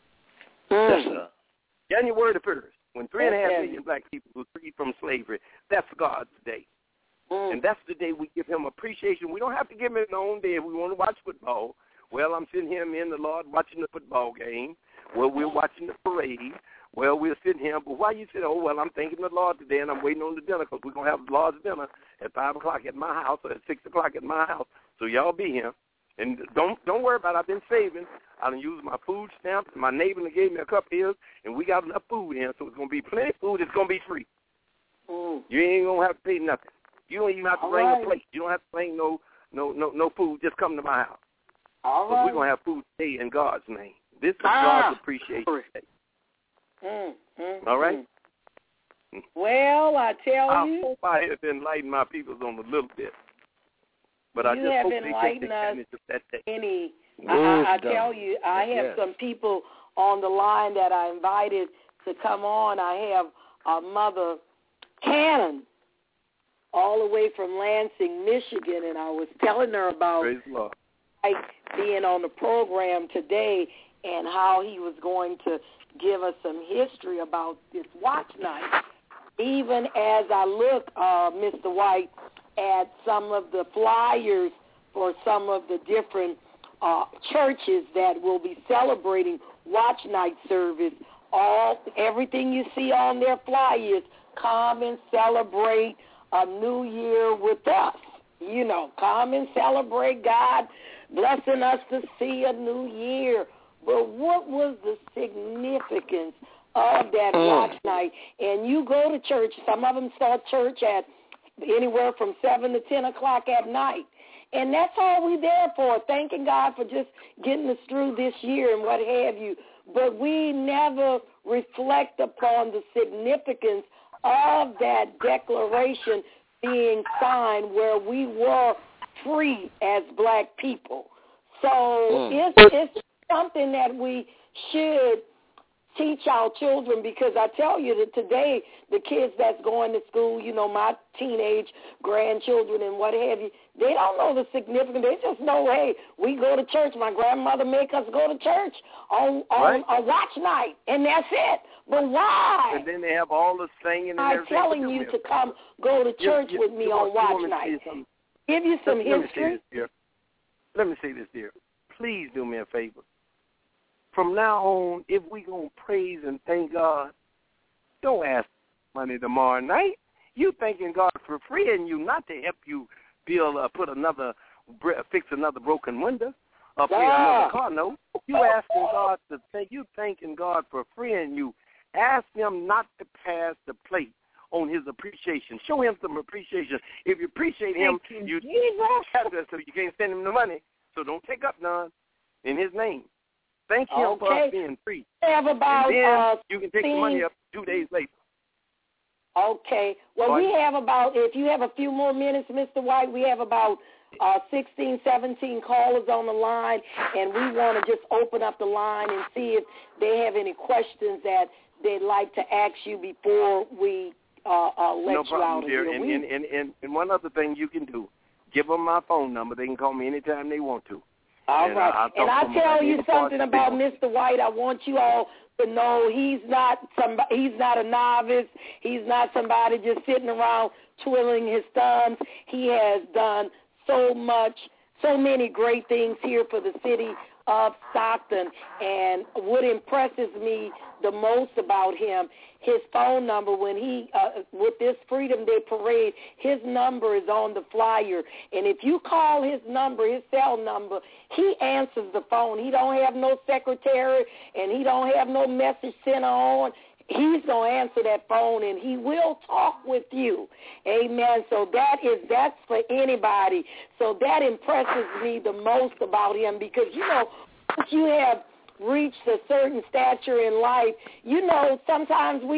Speaker 7: January the 1st, when 3.5 million black people were freed from slavery, that's God's day. And that's the day we give him appreciation. We don't have to give him his own day if we want to watch football. Well, I'm sitting here in the Lord watching the football game. Well, we're watching the parade. Well, we're sitting here. But why you say, oh, well, I'm thanking the Lord today, and I'm waiting on the dinner because we're going to have the Lord's dinner at 5 o'clock at my house or at 6 o'clock at my house. So y'all be here. And don't worry about it. I've been saving. I done used my food stamps. My neighbor gave me a couple of ears, and we got enough food in, so it's going to be plenty of food. It's going to be free. You ain't going to have to pay nothing. You don't even have to bring a plate. You don't have to bring no food. Just come to my house. We're going to have food today in God's name. This is God's appreciation day. All right?
Speaker 2: Well, I tell
Speaker 7: I
Speaker 2: you.
Speaker 7: hope I have enlightened my people on a little bit. But I
Speaker 2: You
Speaker 7: just
Speaker 2: have
Speaker 7: hope they take
Speaker 2: enlightened
Speaker 7: advantage
Speaker 2: us.
Speaker 7: of that.
Speaker 2: I tell you, I have some people on the line that I invited to come on. I have Mother Cannon, all the way from Lansing, Michigan, and I was telling her about
Speaker 7: Praise the Lord.
Speaker 2: being on the program today and how he was going to give us some history about this watch night. Even as I look, Mr. White, at some of the flyers for some of the different churches that will be celebrating watch night service, everything you see on their flyers, come and celebrate a new year with us. You know, come and celebrate God blessing us to see a new year. But what was the significance of that watch night? And you go to church, some of them start church at anywhere from 7 to 10 o'clock at night. And that's all we're there for, thanking God for just getting us through this year and what have you. But we never reflect upon the significance of that declaration being signed where we were free as black people. So it's something that we should teach our children, because I tell you that today the kids that's going to school, you know, my teenage grandchildren and what have you, they don't know the significance. They just know, hey, we go to church. My grandmother make us go to church on a watch night, and that's it. But why?
Speaker 7: And then they have all the singing and
Speaker 2: I'm
Speaker 7: everything.
Speaker 2: telling you to come go to church with me on watch night. Give you some history.
Speaker 7: Let me say this, dear. Please do me a favor. From now on, if we going to praise and thank God, don't ask money tomorrow night. You thanking God for freeing you, not to help you build, fix another broken window, or pay another car note. You asking God to thanking God for freeing you. Ask him not to pass the plate on his appreciation. Show him some appreciation. If you appreciate him, you have to, so you can't send him the money. So don't take up none in his name. Thank him for us being free.
Speaker 2: Have about,
Speaker 7: and then you can take the money up 2 days later.
Speaker 2: Okay. Well, we have about, if you have a few more minutes, Mr. White, we have about 16, 17 callers on the line, and we want to just open up the line and see if they have any questions that they'd like to ask you before we let
Speaker 7: no
Speaker 2: you
Speaker 7: problem,
Speaker 2: out of
Speaker 7: dear.
Speaker 2: here.
Speaker 7: And one other thing you can do, give them my phone number. They can call me anytime they want to.
Speaker 2: All right. And I'll tell you something about Mr. White. I want you all to know he's not a novice. He's not somebody just sitting around twiddling his thumbs. He has done so many great things here for the city of Stockton. And what impresses me the most about him, his phone number, when he, with this Freedom Day parade, his number is on the flyer. And if you call his number, his cell number, he answers the phone. He don't have no secretary, and he don't have no message center on. He's going to answer that phone, and he will talk with you. Amen. So that's for anybody. So that impresses me the most about him, because, you know, once you have reached a certain stature in life, you know, sometimes we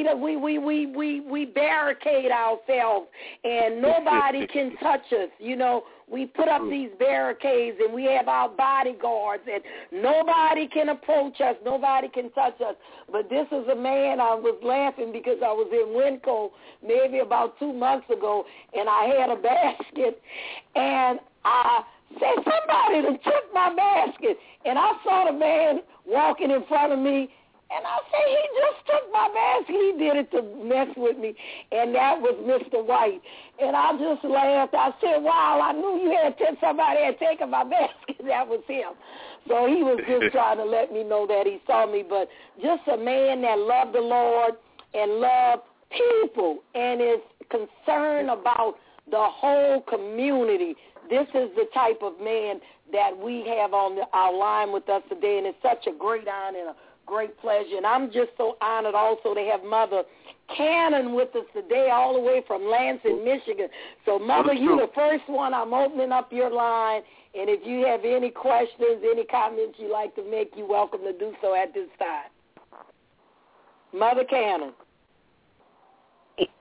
Speaker 2: barricade ourselves, and nobody can touch us. You know, we put up these barricades, and we have our bodyguards, and nobody can approach us. Nobody can touch us. But this is a man, I was laughing because I was in Winco maybe about 2 months ago, and I had a basket, and I said, somebody done took my basket. And I saw the man walking in front of me, and I said, he just took my basket. He did it to mess with me, and that was Mr. White. And I just laughed. I said, wow, I knew somebody had taken my basket. That was him. So he was just trying to let me know that he saw me. But just a man that loved the Lord and loved people and is concerned about the whole community. This is the type of man that we have on our line with us today, and it's such a great honor and a great pleasure. And I'm just so honored also to have Mother Cannon with us today, all the way from Lansing, Michigan. So, Mother, you're the first one. I'm opening up your line, and if you have any questions, any comments you'd like to make, you're welcome to do so at this time. Mother Cannon.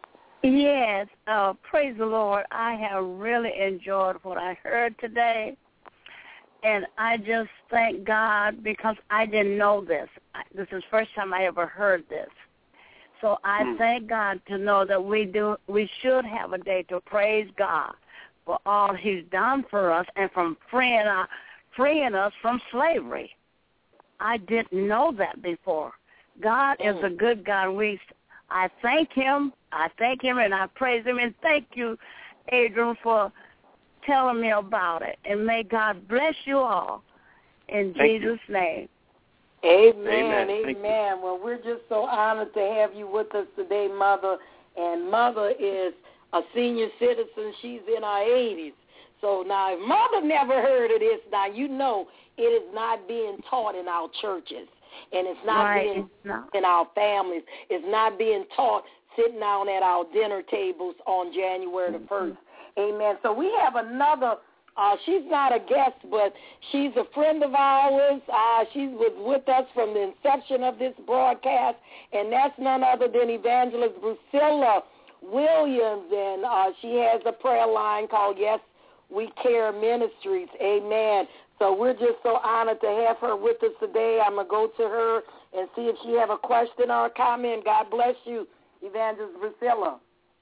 Speaker 8: Yes, praise the Lord. I have really enjoyed what I heard today, and I just thank God because I didn't know this. This is the first time I ever heard this. So I thank God to know that we should have a day to praise God for all He's done for us and from freeing us from slavery. I didn't know that before. God is a good God. I thank Him, and I praise Him, and thank you, Adrian, for telling me about it. And may God bless you all in Jesus' name.
Speaker 2: Amen. Amen. Well, we're just so honored to have you with us today, Mother. And Mother is a senior citizen. She's in her 80s. So now if Mother never heard of this, now you know it is not being taught in our churches. And it's not being in our families. It's not being taught sitting down at our dinner tables on January the 1st. Amen. So we have another, she's not a guest, but she's a friend of ours. She was with us from the inception of this broadcast, and that's none other than Evangelist Brucilla Williams. And she has a prayer line called Yes We Care Ministries. Amen. So we're just so honored to have her with us today. I'm going to go to her and see if she have a question or a comment. God bless you, Evangelist Brucilla.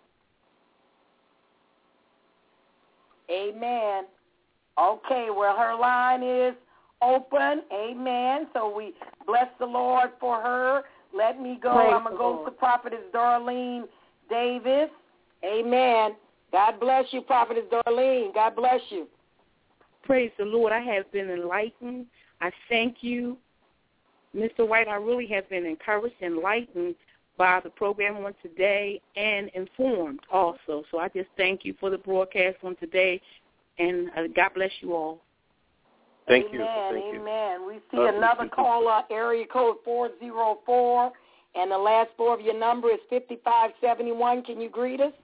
Speaker 2: Amen. Okay, well, her line is open. Amen. So we bless the Lord for her. Let me go. I'm going to go to Prophetess Darlene Davis. Amen. God bless you, Prophetess Darlene. God bless you.
Speaker 9: Praise the Lord. I have been enlightened. I thank you, Mr. White. I really have been encouraged, enlightened by the program on today, and informed also. So I just thank you for the broadcast on today, and God bless you all.
Speaker 7: Thank you.
Speaker 2: Amen. We see another caller, area code 404, and the last four of your number is 5571. Can you greet us?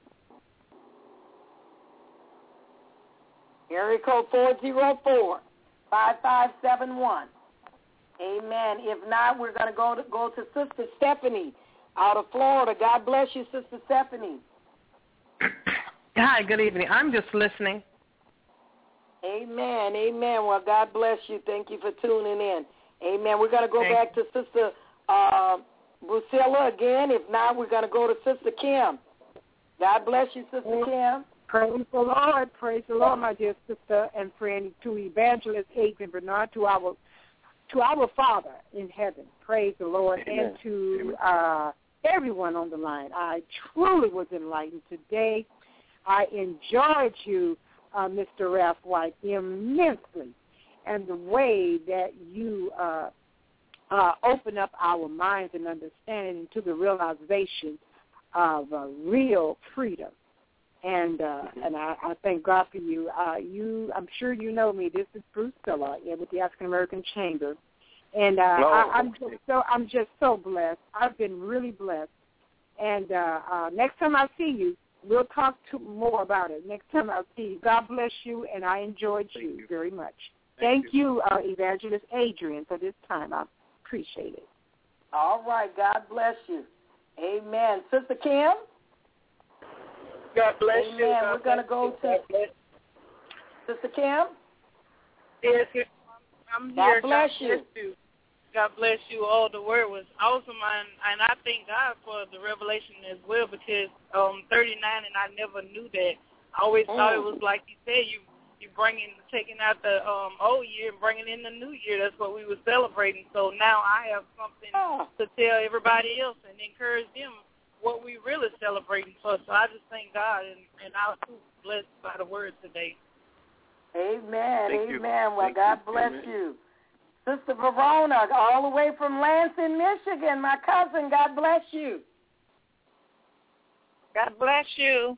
Speaker 2: Area code 404-5571. Amen. If not, we're going to go to Sister Stephanie out of Florida. God bless you, Sister Stephanie.
Speaker 10: Hi, good evening. I'm just listening.
Speaker 2: Amen. Amen. Well, God bless you. Thank you for tuning in. Amen. We're going to go back to Sister Brucilla again. If not, we're going to go to Sister Kim. God bless you, Sister Kim.
Speaker 11: Praise the Lord, my dear sister and friend, to Evangelist Adrian Bernard, to our Father in heaven. Praise the Lord. Amen. And to everyone on the line. I truly was enlightened today. I enjoyed you, Mr. Ralph White, immensely, and the way that you open up our minds and understanding into the realization of real freedom. And I thank God for you. I'm sure you know me. This is Bruce Silla with the African American Chamber, and I'm just so blessed. I've been really blessed. And next time I see you, we'll talk more about it. Next time I see you, God bless you, and I enjoyed you very much. Thank you, Evangelist Adrian, for this time. I appreciate it.
Speaker 2: All right. God bless you. Amen. Sister Kim.
Speaker 12: God bless you.
Speaker 2: Amen. We're going to go to Sister Kim.
Speaker 12: Yes, I'm
Speaker 2: God
Speaker 12: here.
Speaker 2: bless you.
Speaker 12: God bless you. Oh, the word was awesome, and I thank God for the revelation as well, because 39, and I never knew that. I always thought it was like you said, you taking out the old year and bringing in the new year. That's what we were celebrating. So now I have something to tell everybody else and encourage them what we really celebrating for. So I just thank God, and I was too blessed by the word today.
Speaker 2: Amen. Amen. Well, God bless you. Sister Verona, all the way from Lansing, Michigan, my cousin, God bless you.
Speaker 13: God bless you.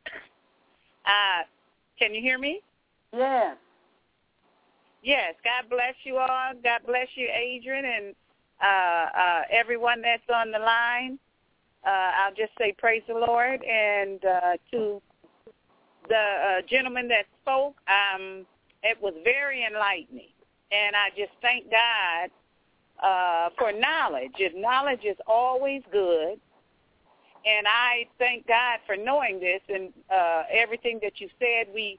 Speaker 13: Can you hear me?
Speaker 2: Yes.
Speaker 13: Yes, God bless you all. God bless you, Adrian, and everyone that's on the line. I'll just say praise the Lord. And to the gentleman that spoke, it was very enlightening. And I just thank God for knowledge. Knowledge is always good. And I thank God for knowing this and everything that you said. We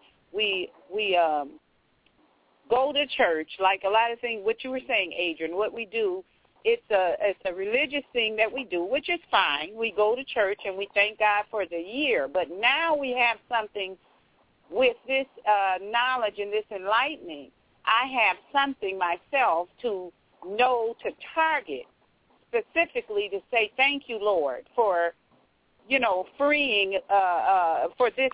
Speaker 13: go to church, like a lot of things, what you were saying, Adrian, what we do, it's a religious thing that we do, which is fine. We go to church and we thank God for the year. But now we have something with this knowledge and this enlightening. I have something myself to know, to target specifically, to say thank you, Lord, for, freeing for this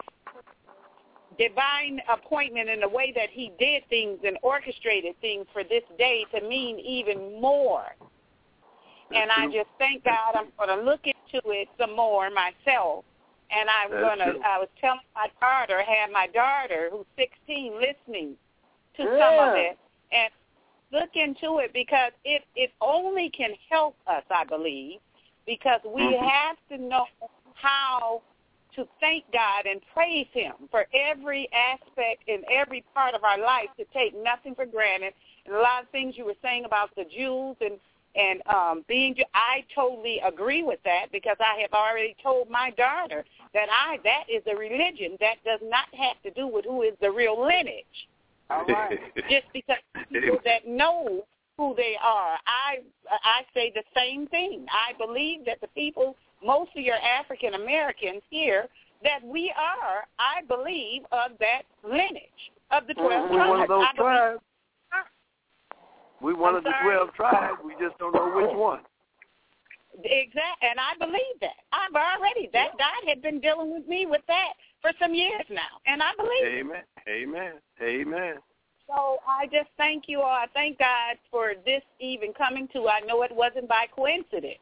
Speaker 13: divine appointment in the way that he did things and orchestrated things for this day to mean even more. And I just thank God. I'm going to look into it some more myself. And I was telling my daughter, had my daughter who's 16 listening to some of it and look into it, because it only can help us, I believe, because we have to know how to thank God and praise him for every aspect in every part of our life, to take nothing for granted. And a lot of things you were saying about the Jews and being, I totally agree with that, because I have already told my daughter that that is a religion that does not have to do with who is the real lineage. All right. Just because people that know who they are. I say the same thing. I believe that the people, mostly are African Americans here, that we are, I believe, of that lineage of the 12 tribes.
Speaker 7: We're one of those tribes. We're one of the 12 tribes. We just don't know which one.
Speaker 13: Exactly, and I believe that. God had been dealing with me with that for some years now, and I believe
Speaker 7: Amen. Amen. Amen.
Speaker 13: So I just thank you all. I thank God for this even coming to. I know it wasn't by coincidence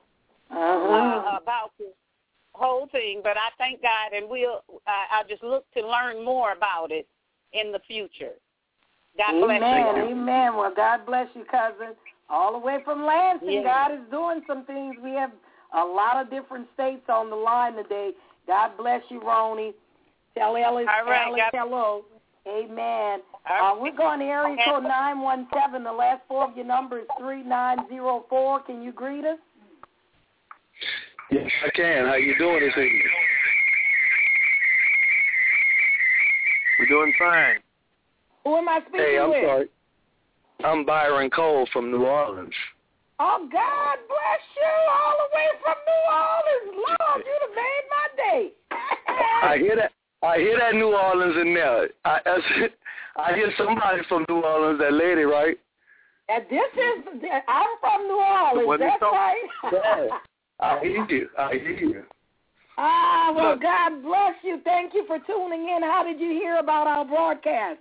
Speaker 13: about this whole thing, but I thank God, and I'll just look to learn more about it in the future. God bless you.
Speaker 2: Amen. Well, God bless you, cousin. All the way from Lansing,
Speaker 13: Yeah.
Speaker 2: God is doing some things. We have a lot of different states on the line today. God bless you, Roni. Tell Ellis, hello. Amen. We're going to area code 917. The last four of your number is 3904. Can you greet us?
Speaker 14: Yes, I can. How you doing this evening?
Speaker 7: We're doing fine.
Speaker 2: Who am I speaking with?
Speaker 14: Hey, I'm sorry. I'm Byron Cole from New Orleans.
Speaker 2: Oh, God bless you all the way from New Orleans. Lord, you done made my day.
Speaker 14: I hear that New Orleans in there. I hear somebody from New Orleans, that lady, right?
Speaker 2: And I'm from New Orleans. That's right.
Speaker 14: Yeah. I hear you.
Speaker 2: Well, God bless you. Thank you for tuning in. How did you hear about our broadcast?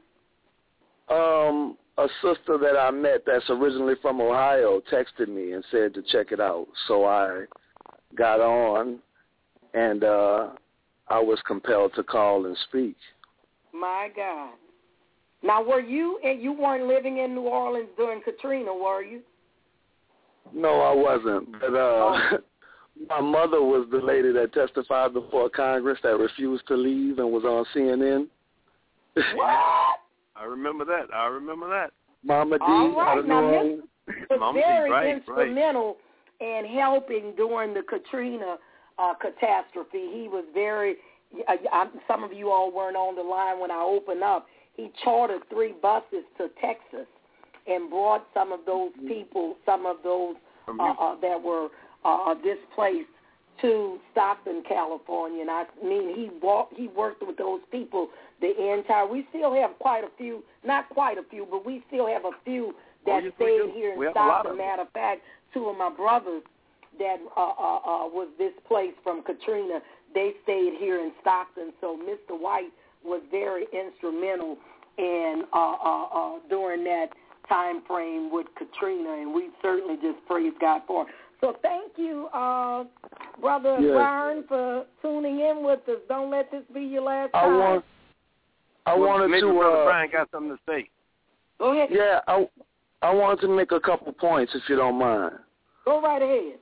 Speaker 14: A sister that I met that's originally from Ohio texted me and said to check it out. So I got on, and I was compelled to call and speak.
Speaker 2: My God. Now, you weren't living in New Orleans during Katrina, were you?
Speaker 14: No, I wasn't. But my mother was the lady that testified before Congress that refused to leave and was on CNN.
Speaker 2: What?
Speaker 7: I remember that.
Speaker 14: Mama D.
Speaker 2: All right. Now,
Speaker 14: this
Speaker 2: was very instrumental in helping during the Katrina catastrophe. He was very, some of you all weren't on the line when I opened up. He chartered 3 buses to Texas and brought some of those people, some of those that were displaced to Stockton, California. And I mean, he worked with those people we still have quite a few, not quite a few, but we still have a few that stayed here in Stockton. Matter of fact, 2 of my brothers that was displaced from Katrina, they stayed here in Stockton. So Mr. White was very instrumental in during that time frame with Katrina, and we certainly just praise God for it. So thank you, Brother Byron, for tuning in with us. Don't let this be your last time.
Speaker 7: Maybe Brother Brian got something to say.
Speaker 2: Go ahead.
Speaker 14: Yeah, I wanted to make a couple points, if you don't mind.
Speaker 2: Go right ahead.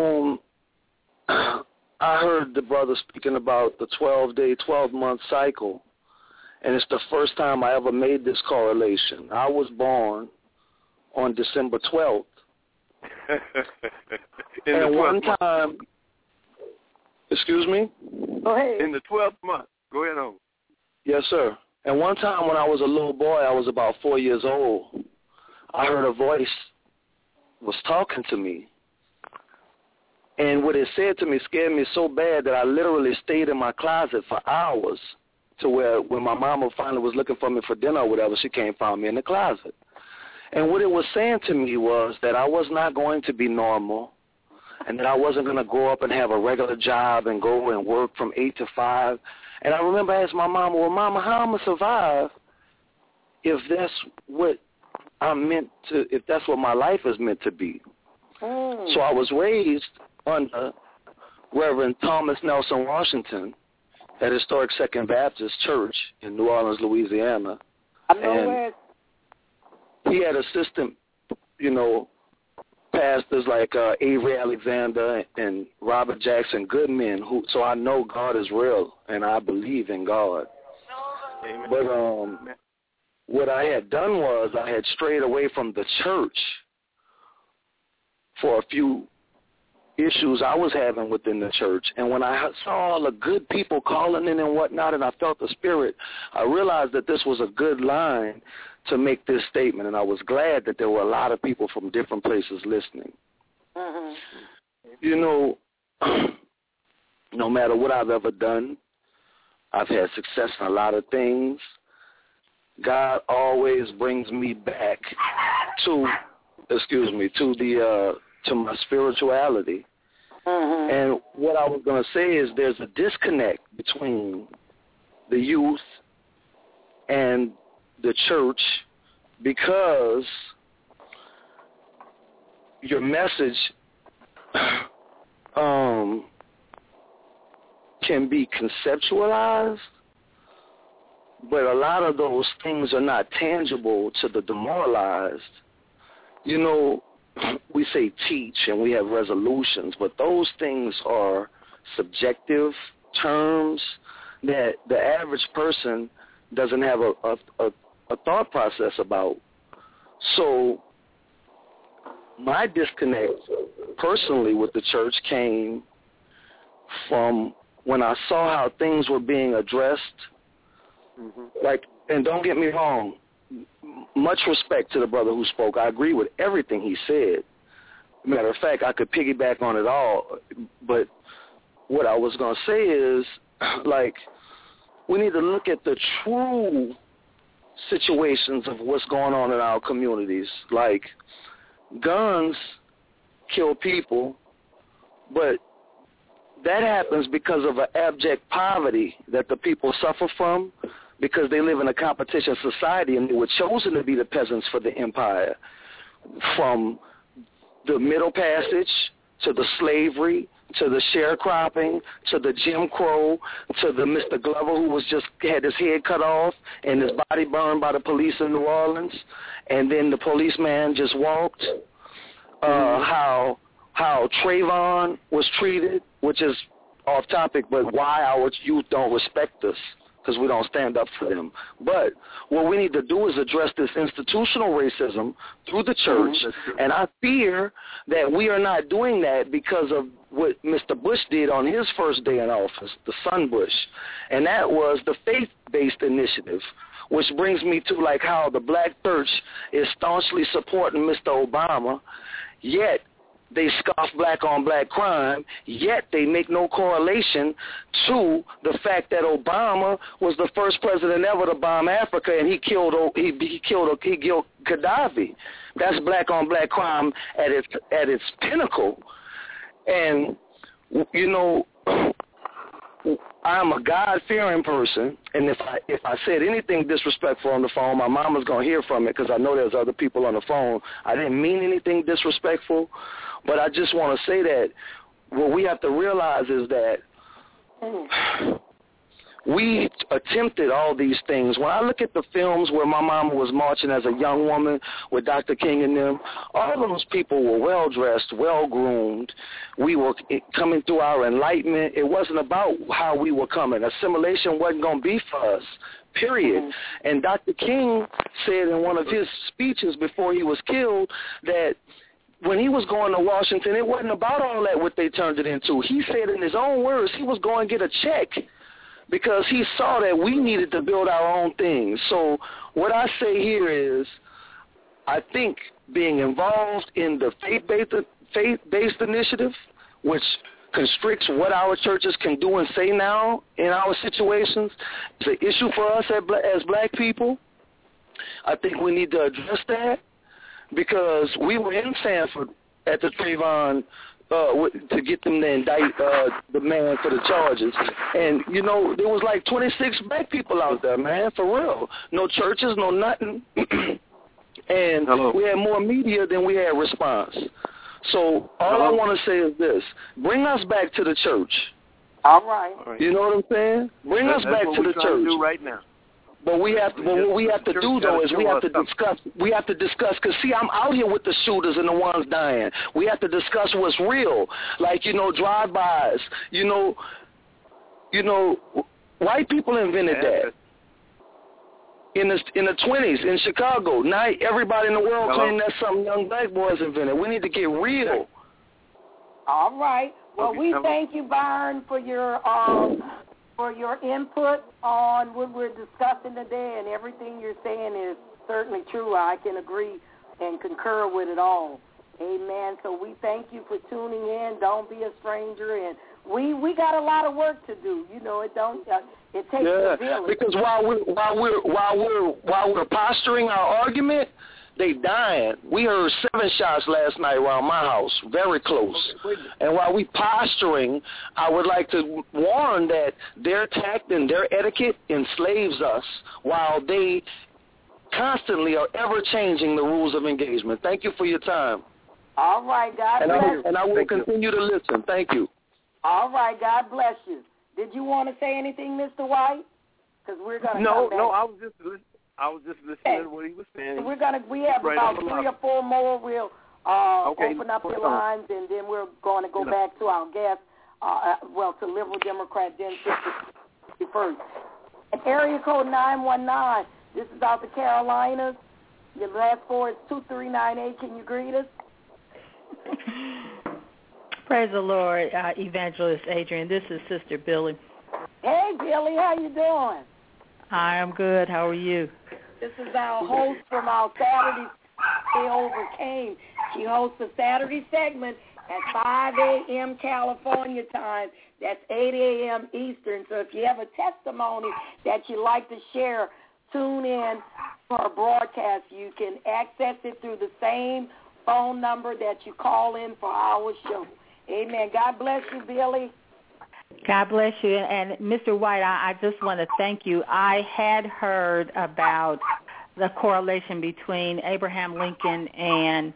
Speaker 14: I heard the brother speaking about the 12-day, 12-month cycle, and it's the first time I ever made this correlation. I was born on December 12th. And one time, Excuse me?
Speaker 2: Go ahead.
Speaker 7: In the 12th month. Go ahead on.
Speaker 14: Yes, sir. And one time when I was a little boy, I was about 4 years old, I heard a voice was talking to me. And what it said to me scared me so bad that I literally stayed in my closet for hours, to where when my mama finally was looking for me for dinner or whatever, she came and found me in the closet. And what it was saying to me was that I was not going to be normal, and that I wasn't going to grow up and have a regular job and go and work from 8 to 5. And I remember asking my mama, well, Mama, how am I going to survive if that's what I'm meant to, if that's what my life is meant to be? So I was raised under Reverend Thomas Nelson Washington at Historic Second Baptist Church in New Orleans, Louisiana.
Speaker 2: I know where.
Speaker 14: He had assistant, pastors like Avery Alexander and Robert Jackson, good men. So I know God is real, and I believe in God. Amen. But what I had done was I had strayed away from the church for a few issues I was having within the church. And when I saw all the good people calling in and whatnot, and I felt the Spirit, I realized that this was a good line to make this statement, and I was glad that there were a lot of people from different places listening. No matter what I've ever done, I've had success in a lot of things. God always brings me back to my spirituality. And what I was going to say is there's a disconnect between the youth and the church, because your message can be conceptualized, but a lot of those things are not tangible to the demoralized. We say teach and we have resolutions, but those things are subjective terms that the average person doesn't have a thought process about. So my disconnect personally with the church came from when I saw how things were being addressed. And don't get me wrong, much respect to the brother who spoke. I agree with everything he said. Matter of fact, I could piggyback on it all. But what I was going to say is, we need to look at the true situations of what's going on in our communities. Like, guns kill people, but that happens because of an abject poverty that the people suffer from, because they live in a competition society and they were chosen to be the peasants for the empire. From the Middle Passage to the slavery to the sharecropping to the Jim Crow to the Mr. Glover who was just had his head cut off and his body burned by the police in New Orleans, and then the policeman just walked. How Trayvon was treated, which is off topic, but why our youth don't respect us, because we don't stand up for them. But what we need to do is address this institutional racism through the church, and I fear that we are not doing that because of what Mr. Bush did on his first day in office, the son Bush, and that was the faith-based initiative, which brings me to how the black church is staunchly supporting Mr. Obama, yet they scoff black-on-black crime, yet they make no correlation to the fact that Obama was the first president ever to bomb Africa, and he killed Gaddafi. That's black-on-black crime at its pinnacle. And I'm a God-fearing person, and if I said anything disrespectful on the phone, my mama's going to hear from it, because I know there's other people on the phone. I didn't mean anything disrespectful, but I just want to say that what we have to realize is that we attempted all these things. When I look at the films where my mama was marching as a young woman with Dr. King and them, all of those people were well-dressed, well-groomed. We were coming through our enlightenment. It wasn't about how we were coming. Assimilation wasn't going to be for us, period. And Dr. King said in one of his speeches before he was killed that when he was going to Washington, it wasn't about all that what they turned it into. He said in his own words he was going to get a check because he saw that we needed to build our own things. So what I say here is I think being involved in the faith-based initiative, which constricts what our churches can do and say now in our situations, is an issue for us as black people. I think we need to address that because we were in Sanford at the Trayvon to get them to indict the man for the charges. And, you know, there was like 26 black people out there, man, for real. No churches, no nothing. And we had more media than we had response. So all I want to say is this. Bring us back to the church.
Speaker 2: All right.
Speaker 14: You know what I'm saying? Bring us back to the church.
Speaker 7: Do right now.
Speaker 14: But we have to. But what we have to do though is we have to discuss. We have to discuss. Cause see, I'm out here with the shooters and the ones dying. We have to discuss what's real, like drive-bys. White people invented that in the 20s in Chicago. Now everybody in the world claims that's something young black boys invented. We need to get real.
Speaker 2: All right. Well, we thank you, Byron, for your input on what we're discussing today, and everything you're saying is certainly true. I can agree and concur with it all. Amen. So we thank you for tuning in. Don't be a stranger, and we got a lot of work to do. It takes a village.
Speaker 14: Because while we're posturing our argument, they dying. We heard 7 shots last night around my house, very close. And while we posturing, I would like to warn that their tact and their etiquette enslaves us while they constantly are ever changing the rules of engagement. Thank you for your time.
Speaker 2: All right, God bless you.
Speaker 14: And I will continue to listen. Thank you.
Speaker 2: All right, God bless you. Did you want to say anything, Mr. White? Because we're going to come back.
Speaker 7: No, I was just listening to what he was saying.
Speaker 2: We have about 3 or 4 more. We'll open up your lines, and then we're going to go back to our guest, to Liberal Democrat, then 51st. And area code 919. This is out the Carolinas. Your last 4 is 2398. Can you greet us?
Speaker 15: Praise the Lord, Evangelist Adrian. This is Sister Billy.
Speaker 2: Hey, Billy, how you doing?
Speaker 15: I am good. How are you?
Speaker 2: This is our host from our Saturday. They overcame. She hosts a Saturday segment at 5 a.m. California time. That's 8 a.m. Eastern. So if you have a testimony that you'd like to share, tune in for a broadcast. You can access it through the same phone number that you call in for our show. Amen. God bless you, Billy.
Speaker 15: God bless you. And Mr. White, I just want to thank you. I had heard about the correlation between Abraham Lincoln and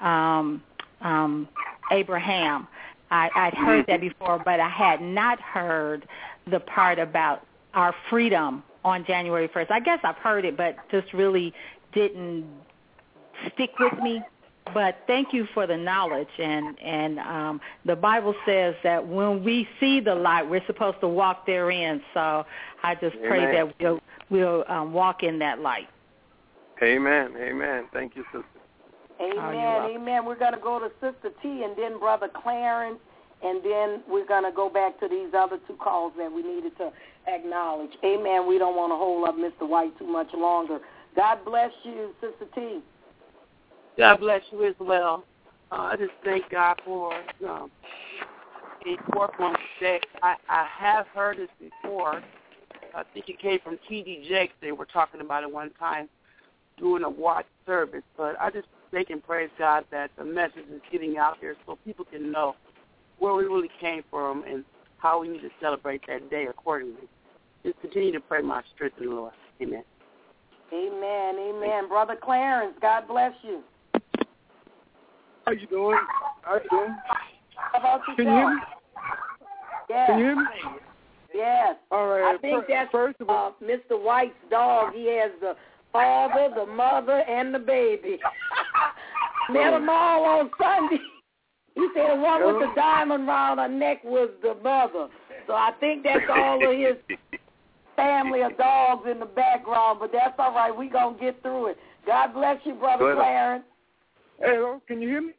Speaker 15: Abraham. I'd heard that before, but I had not heard the part about our freedom on January 1st. I guess I've heard it, but just really didn't stick with me. But thank you for the knowledge, and the Bible says that when we see the light, we're supposed to walk therein. So I just pray that we'll walk in that light.
Speaker 7: Amen. Amen. Thank you, sister.
Speaker 2: Amen. Amen. We're going to go to Sister T and then Brother Clarence, and then we're going to go back to these other 2 calls that we needed to acknowledge. Amen. We don't want to hold up Mr. White too much longer. God bless you, Sister T.
Speaker 9: God bless you as well. I just thank God for the work on today. I have heard this before. I think it came from T.D. Jakes. They were talking about it one time doing a watch service. But I just thank and praise God that the message is getting out there so people can know where we really came from and how we need to celebrate that day accordingly. Just continue to pray my strength in the Lord. Amen.
Speaker 2: Amen. Amen. Brother Clarence, God bless you.
Speaker 16: How you doing?
Speaker 2: How about yourself?
Speaker 16: Can you hear me?
Speaker 2: Yes.
Speaker 16: Can you hear me?
Speaker 2: Yes.
Speaker 16: All right.
Speaker 2: I think that's Mr. White's dog. He has the father, the mother, and the baby. Met them all on Sunday. He said the one with the diamond around her neck was the mother. So I think that's all of his family of dogs in the background, but that's all right. We're going to get through it. God bless you, Brother Clarence.
Speaker 16: Hello, can you hear me?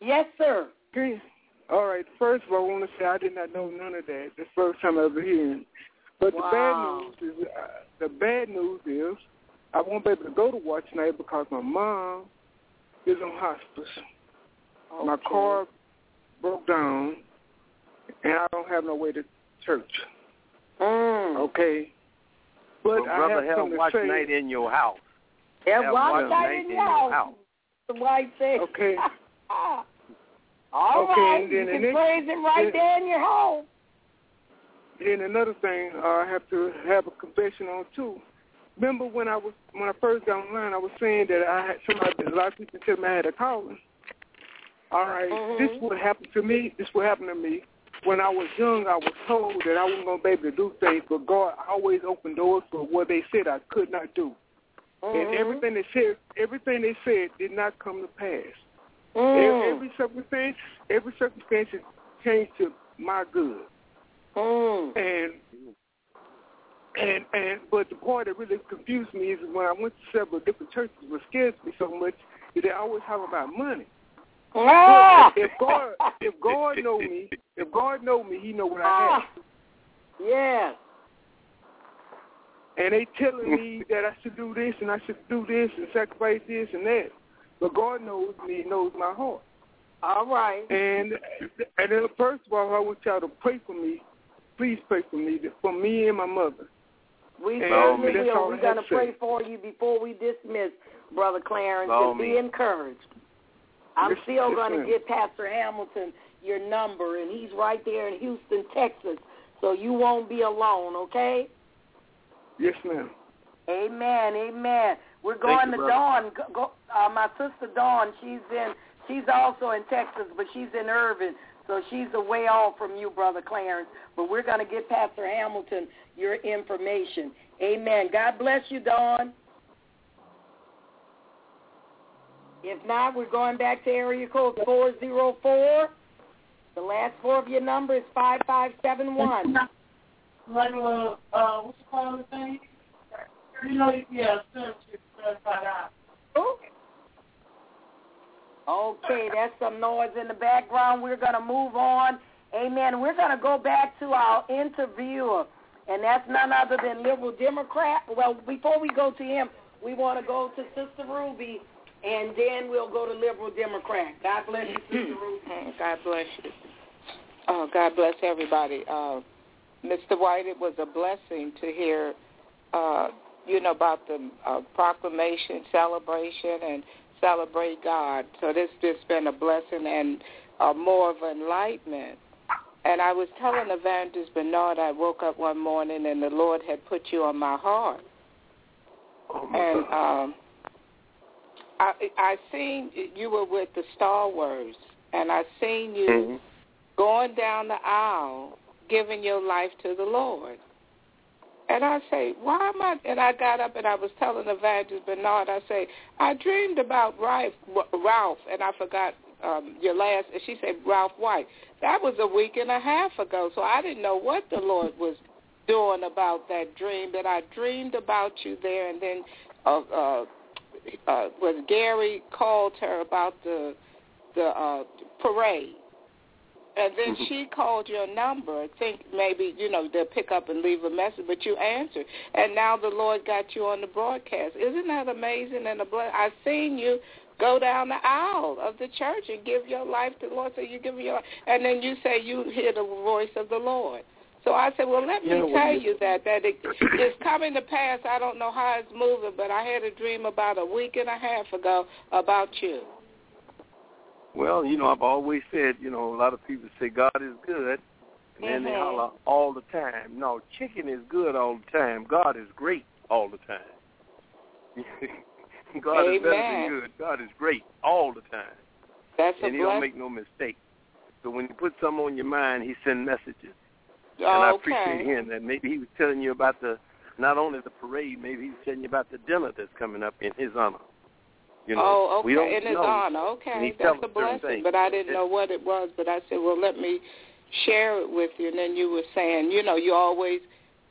Speaker 2: Yes, sir.
Speaker 16: Okay. All right. First of all, I want to say I did not know none of that. That's the first time I ever hearing. But
Speaker 2: Wow.
Speaker 16: the bad news is I won't be able to go to watch tonight because my mom is on hospice.
Speaker 2: Okay.
Speaker 16: My car broke down, and I don't have no way to church. Okay. But
Speaker 7: well, brother,
Speaker 16: I have something
Speaker 7: watch
Speaker 16: to say.
Speaker 7: night in your house.
Speaker 2: Yeah, watch night in your house. The wife said.
Speaker 16: Okay.
Speaker 2: All
Speaker 16: okay,
Speaker 2: right.
Speaker 16: and then
Speaker 2: You can praise him right there in your home.
Speaker 16: Then another thing I have to have a confession on too. Remember when I first got online, I was saying that I had a lot of people tell me I had a calling. All right, This what happened to me. This what happened to me. When I was young, I was told that I wasn't going to be able to do things, but God always opened doors for what they said I could not do. And everything they said did not come to pass. Every circumstance changed to my good. But the part that really confused me is when I went to several different churches, what scares me so much is they always talk about money. If God know me, He know what I have.
Speaker 2: Yes.
Speaker 16: And they telling me that I should do this and I should do this and sacrifice this and that. But God knows me, knows my heart.
Speaker 2: All right.
Speaker 16: And then first of all, I want y'all to pray for me. Please pray for me and my mother.
Speaker 2: We certainly will. We're going to pray for you before we dismiss, Brother Clarence, and be encouraged. I'm still going to get Pastor Hamilton your number, and he's right there in Houston, Texas, so you won't be alone, okay?
Speaker 16: Yes, ma'am.
Speaker 2: Amen, amen. We're going to Dawn. My sister Dawn, she's also in Texas, but she's in Irving, so she's a way off from you, Brother Clarence. But we're going to get Pastor Hamilton your information. Amen. God bless you, Dawn. If not, we're going back to area code 404. The last four of your number is 5571.
Speaker 17: What's the call the thing?
Speaker 2: Okay, that's some noise in the background. We're going to move on. Amen. We're going to go back to our interviewer, and that's none other than Liberal Democrat. Well, before we go to him, we want to go to Sister Ruby, and then we'll go to Liberal Democrat. God bless you, Sister Ruby.
Speaker 18: God bless you. God bless everybody. Mr. White, it was a blessing to hear, about the proclamation, celebration, and celebrate God. So this has been a blessing and more of enlightenment. And I was telling Evangelist Bernard, I woke up one morning and the Lord had put you on my heart. And I seen you were with the Stalwarts, and I seen you going down the aisle, giving your life to the Lord. And I say, why am I? And I got up and I was telling Evangelist Bernard, I say, I dreamed about Ralph, and I forgot your last. And she said Ralph White. That was a week and a half ago, so I didn't know what the Lord was doing about that dream. That I dreamed about you there, and then was Gary called her about the parade. And then she called your number. I think maybe, they'll pick up and leave a message, but you answered. And now the Lord got you on the broadcast. Isn't that amazing and a blessing? I've seen you go down the aisle of the church and give your life to the Lord. So you give your life. And then you say you hear the voice of the Lord. So I said, well, let me tell you that it's coming to pass. I don't know how it's moving, but I had a dream about a week and a half ago about you.
Speaker 7: Well, I've always said, a lot of people say God is good, and then they holler all the time. No, chicken is good all the time. God is great all the time. God is better than good. God is great all the time.
Speaker 18: That's
Speaker 7: and He don't make no mistake. So when you put something on your mind, He sends messages. And I appreciate hearing that. Maybe He was telling you about not only the parade, maybe He was telling you about the dinner that's coming up in His honor.
Speaker 18: We don't in His honor. Okay, that's a blessing. But I didn't know what it was. But I said, well, let me share it with you. And then you were saying, you always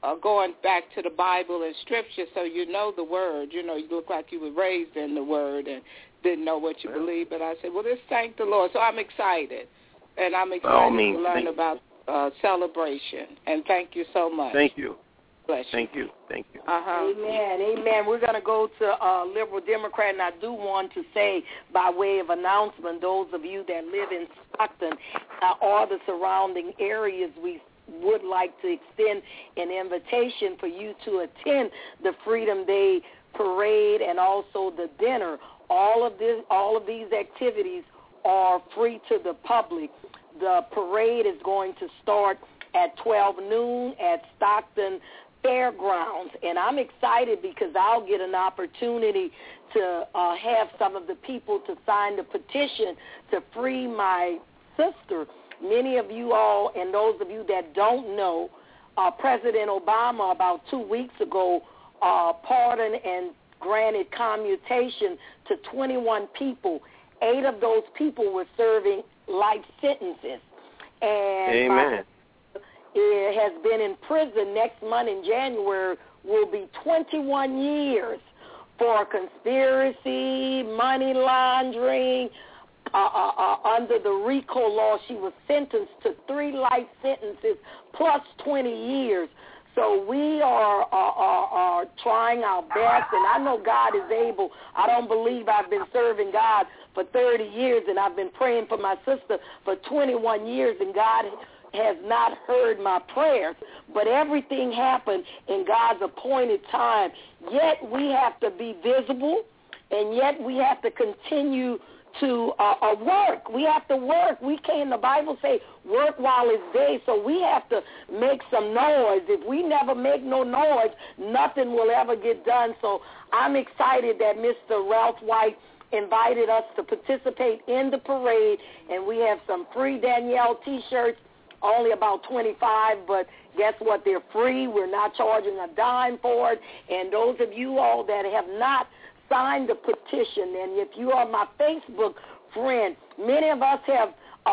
Speaker 18: going back to the Bible and Scripture, so you know the Word. You know, you look like you were raised in the Word and didn't know what you believe. But I said, well, let's thank the Lord. So I'm excited, and I'm excited to learn about celebration. And thank you so much.
Speaker 7: Thank you.
Speaker 18: Bless you.
Speaker 7: Thank you. Thank you.
Speaker 2: Amen. Amen. We're going to go to Liberal Democrat, and I do want to say, by way of announcement, those of you that live in Stockton or the surrounding areas, we would like to extend an invitation for you to attend the Freedom Day Parade and also the dinner. All of these activities are free to the public. The parade is going to start at 12 noon at Stockton Fairgrounds, and I'm excited because I'll get an opportunity to have some of the people to sign the petition to free my sister. Many of you all, and those of you that don't know, President Obama about 2 weeks ago pardoned and granted commutation to 21 people. 8 of those people were serving life sentences. And
Speaker 7: Amen.
Speaker 2: It has been in prison. Next month in January will be 21 years for conspiracy, money laundering. Under the RICO law, she was sentenced to 3 life sentences plus 20 years. So we are trying our best, and I know God is able. I don't believe I've been serving God for 30 years, and I've been praying for my sister for 21 years, and God has not heard my prayers. But everything happened in God's appointed time. Yet we have to be visible, and yet we have to continue to work. We have to work. We can't, the Bible say, work while it's day, so we have to make some noise. If we never make no noise, nothing will ever get done. So I'm excited that Mr. Ralph White invited us to participate in the parade, and we have some free Danielle T-shirts, only about 25, but guess what? They're free. We're not charging a dime for it. And those of you all that have not signed the petition, and if you are my Facebook friend, many of us have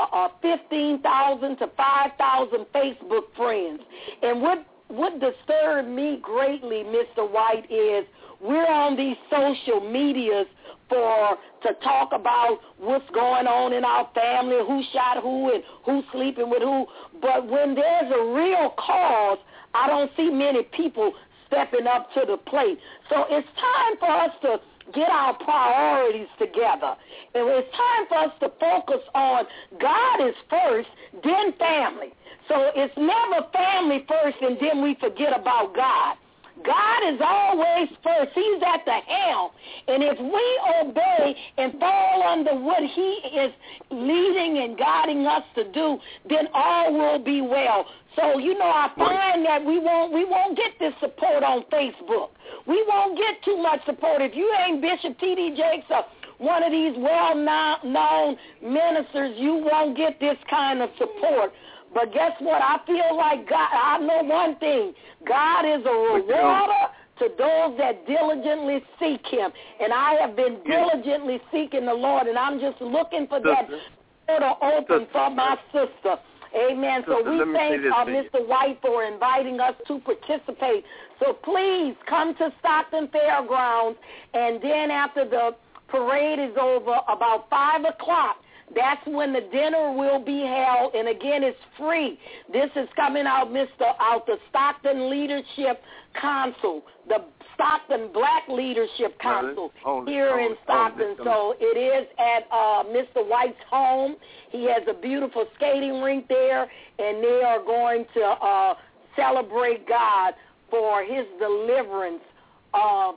Speaker 2: 15,000 to 5,000 Facebook friends. And what disturbed me greatly, Mr. White, is we're on these social medias to talk about what's going on in our family, who shot who and who's sleeping with who. But when there's a real cause, I don't see many people stepping up to the plate. So it's time for us to get our priorities together. And it's time for us to focus on God is first, then family. So it's never family first and then we forget about God. God is always first. He's at the helm. And if we obey and fall under what he is leading and guiding us to do, then all will be well. So, I find that we won't get this support on Facebook. We won't get too much support. If you ain't Bishop T.D. Jakes or one of these well-known ministers, you won't get this kind of support. But guess what? I feel like God, I know one thing. God is a rewarder to those that diligently seek him. And I have been diligently seeking the Lord, and I'm just looking for that door to open for my sister. Amen. So we thank Mr. White for inviting us to participate. So please come to Stockton Fairgrounds, and then after the parade is over, about 5 o'clock, that's when the dinner will be held, and again, it's free. This is coming out the Stockton Leadership Council, the Stockton Black Leadership Council here in Stockton. So it is at Mr. White's home. He has a beautiful skating rink there, and they are going to celebrate God for his deliverance of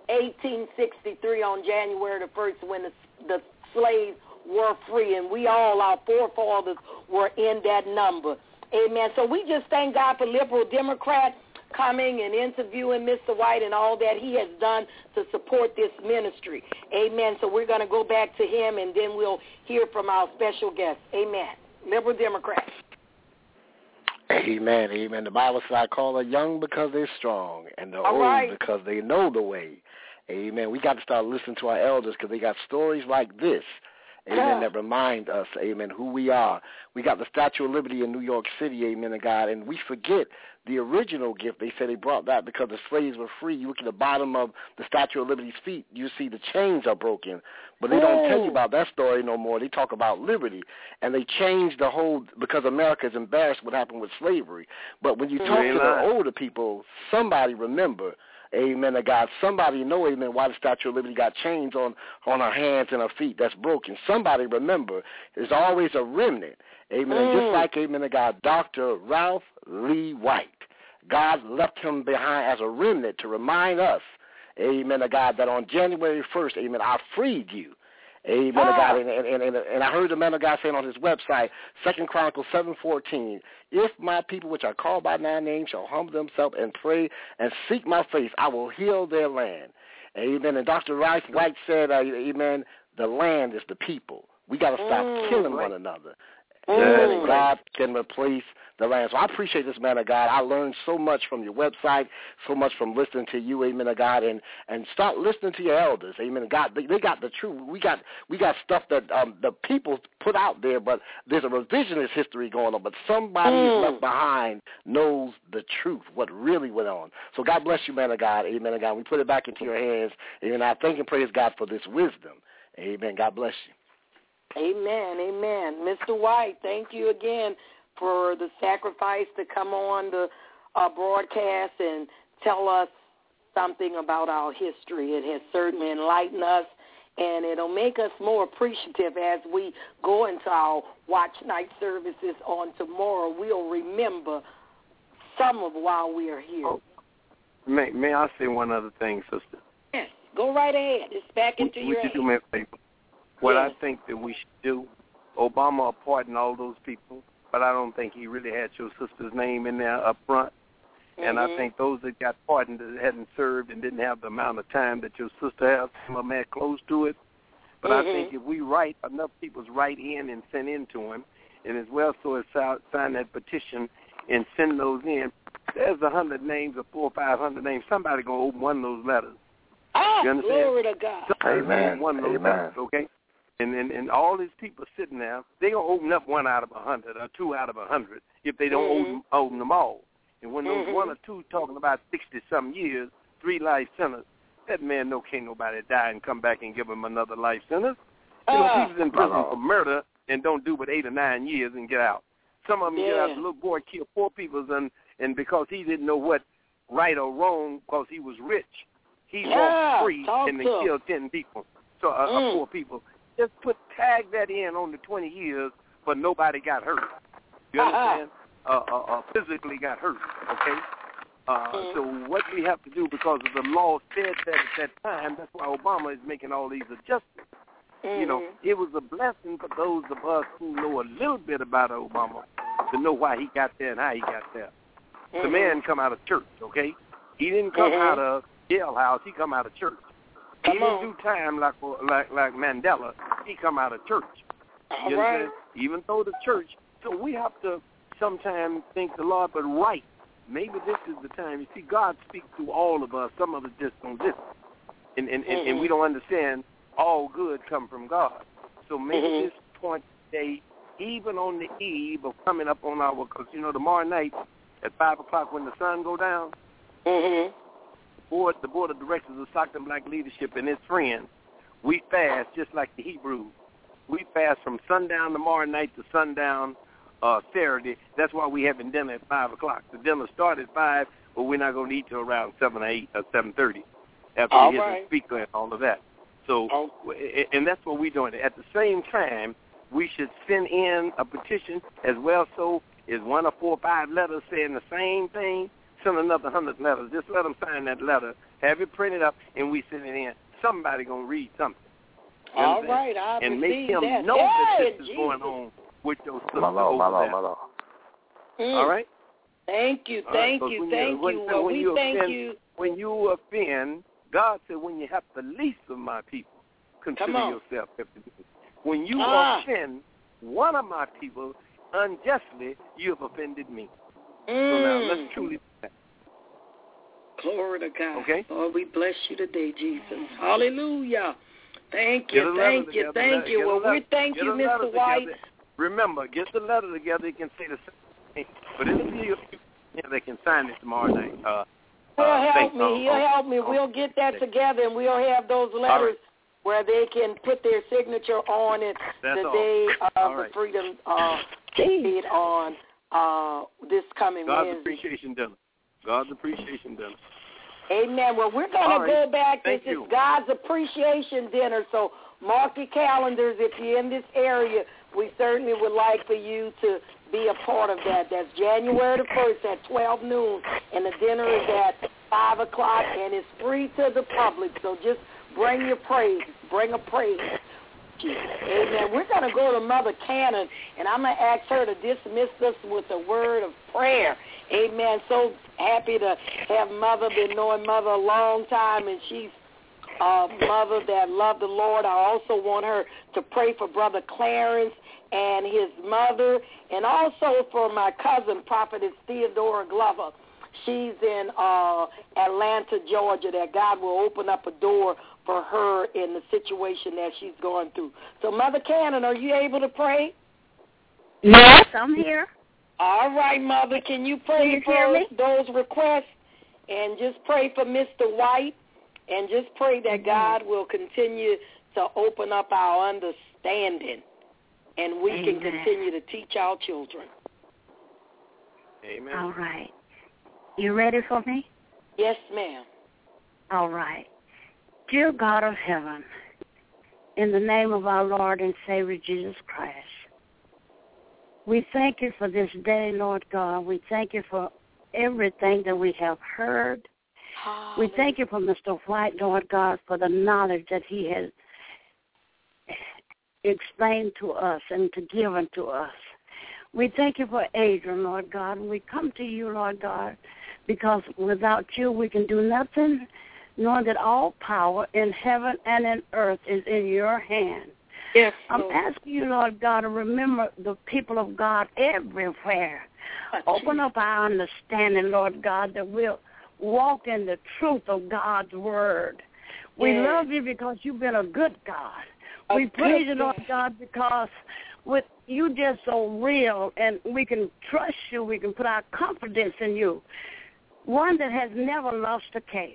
Speaker 2: 1863 on January the 1st when the slaves were free, and we all, our forefathers, were in that number. Amen. So we just thank God for Liberal Democrat coming and interviewing Mr. White and all that he has done to support this ministry. Amen. So we're going to go back to him, and then we'll hear from our special guest. Amen. Liberal Democrat.
Speaker 6: Amen. Amen. The Bible says, I call the young because they're strong, and the old because they know the way. Amen. We got to start listening to our elders because they got stories like this. amen, that remind us, amen, who we are. We got the Statue of Liberty in New York City, amen, God, and we forget the original gift. They said they brought that because the slaves were free. You look at the bottom of the Statue of Liberty's feet, you see the chains are broken. But they don't tell you about that story no more. They talk about liberty. And they changed the whole, because America is embarrassed what happened with slavery. But when you talk to the older people, somebody remember, amen, to God. Somebody know, amen, why the Statue of Liberty got chains on her hands and her feet that's broken. Somebody remember. There's always a remnant. Amen. And just like, amen, to God, Dr. Ralph Lee White, God left him behind as a remnant to remind us, amen, to God, that on January 1st, amen, I freed you. Amen, to God. And I heard the man of God saying on his website, 2 Chronicles 7:14, if my people which are called by my name shall humble themselves and pray and seek my face, I will heal their land. Amen. And Dr. Ralph White said, amen, the land is the people. We got to stop killing one another. And God can replace the land. So I appreciate this, man of God. I learned so much from your website, so much from listening to you, amen, of God, and start listening to your elders, amen, of God. They got the truth. We got stuff that the people put out there, but there's a revisionist history going on, but somebody left behind knows the truth, what really went on. So God bless you, man of God, amen, of God. We put it back into your hands, and I thank and praise God for this wisdom. Amen. God bless you.
Speaker 2: Amen, amen. Mr. White, thank you again for the sacrifice to come on the broadcast and tell us something about our history. It has certainly enlightened us, and it'll make us more appreciative as we go into our watch night services on tomorrow. We'll remember some of why we are here.
Speaker 7: Oh, may I say one other thing, sister?
Speaker 2: Yes, go right ahead. It's back into your hands.
Speaker 7: Would you do me a favor? What I think that we should do, Obama pardoned all those people, but I don't think he really had your sister's name in there up front. And I think those that got pardoned that hadn't served and didn't have the amount of time that your sister has, some of them had close to it. But I think if we write, enough people's write in and send in to him, and as well so as sign that petition and send those in, there's 100 names or 400 or 500 names. Somebody going to open one of those letters.
Speaker 2: Oh,
Speaker 7: you understand?
Speaker 2: Glory to God.
Speaker 6: Amen.
Speaker 7: One of those letters, okay? And all these people sitting there, they're going to open up 1 out of 100 or 2 out of 100 if they don't open them all. And when those 1 or 2 talking about 60-some years, 3 life sentences, that man can't nobody die and come back and give him another life sentence. You know, people's in prison for murder and don't do but 8 or 9 years and get out. Some of them get out. The little boy killed 4 people, and because he didn't know what right or wrong because he was rich, he walked free and then killed 10 people, 4 people. Just tag that in on the 20 years, but nobody got hurt. You understand? Physically got hurt, okay? So what we have to do, because of the law said that at that time, that's why Obama is making all these adjustments. You know, it was a blessing for those of us who know a little bit about Obama to know why he got there and how he got there. The man come out of church, okay? He didn't come out of jailhouse. He come out of church. He didn't do time like Mandela. He come out of church. You understand? Even though the church. So we have to sometimes thank the Lord, but right. Maybe this is the time. You see, God speaks to all of us. Some of us just don't listen. And we don't understand all good come from God. So maybe this point today, even on the eve of coming up on our, because, you know, tomorrow night at 5 o'clock when the sun go down, the board of directors of Stockton Black Leadership and his friends, we fast just like the Hebrews. We fast from sundown tomorrow night to sundown Saturday. That's why we having dinner at 5 o'clock. The dinner started at 5, but we're not going to eat till around 7 or 8 or 7:30 after we hit the speaker and all of that. So, and that's what we're doing. At the same time, we should send in a petition as well. So is 1 or 4 or 5 letters saying the same thing. Send another 100 letters. Just let them sign that letter. Have it printed up, and we send it in. Somebody going to read something.
Speaker 2: All right, I
Speaker 7: and make him
Speaker 2: that.
Speaker 7: know that this is going on with your sister over there. All right?
Speaker 2: Thank you. Well, we thank you.
Speaker 7: When you offend, God said, when you have the least of my people, consider yourself. When you offend one of my people unjustly, you have offended me. So now let's truly do that.
Speaker 2: Glory to God.
Speaker 7: Okay?
Speaker 2: Lord, we bless you today, Jesus. Hallelujah. Thank you. Well, we thank you, Mr. White.
Speaker 7: Remember, get the letter together. You can say the same thing. But if they can sign it tomorrow night.
Speaker 2: He'll help me. We'll get that together, and we'll have those letters where they can put their signature on it the day of the Freedom Day on this coming Wednesday.
Speaker 7: God's Appreciation Dinner.
Speaker 2: Amen. Well, we're going to go back. This is God's Appreciation Dinner, so mark your calendars if you're in this area. We certainly would like for you to be a part of that. That's January the 1st at 12 noon, and the dinner is at 5 o'clock, and it's free to the public. So just bring your praise. Bring a praise. Amen. We're going to go to Mother Cannon, and I'm going to ask her to dismiss us with a word of prayer. Amen. So happy to have Mother, been knowing Mother a long time, and she's a mother that loved the Lord. I also want her to pray for Brother Clarence and his mother, and also for my cousin, Prophetess Theodora Glover. She's in Atlanta, Georgia, that God will open up a door for her in the situation that she's going through. So, Mother Cannon, are you able to pray?
Speaker 8: Yes, I'm here.
Speaker 2: All right, Mother, can you pray for those requests and just pray for Mr. White and just pray that God will continue to open up our understanding and we can continue to teach our children.
Speaker 7: Amen.
Speaker 8: All right. You ready for me?
Speaker 2: Yes, ma'am.
Speaker 8: All right. Dear God of heaven, in the name of our Lord and Savior Jesus Christ, we thank you for this day, Lord God. We thank you for everything that we have heard. We thank you for Mr. White, Lord God, for the knowledge that he has explained to us and to given to us. We thank you for Adrian, Lord God. And we come to you, Lord God, because without you we can do nothing, knowing that all power in heaven and in earth is in your hand.
Speaker 2: Yes,
Speaker 8: I'm asking you, Lord God, to remember the people of God everywhere. Open up our understanding, Lord God, that we'll walk in the truth of God's word. We love you because you've been a good God. We praise you, Lord God, because with you just so real, and we can trust you. We can put our confidence in you, one that has never lost a case.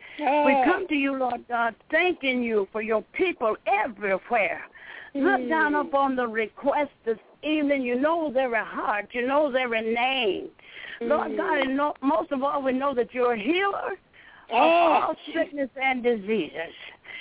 Speaker 8: We come to you, Lord God, thanking you for your people everywhere. Look down upon the request this evening. You know their heart. You know their name. Lord God, and most of all, we know that you're a healer of all sickness and diseases.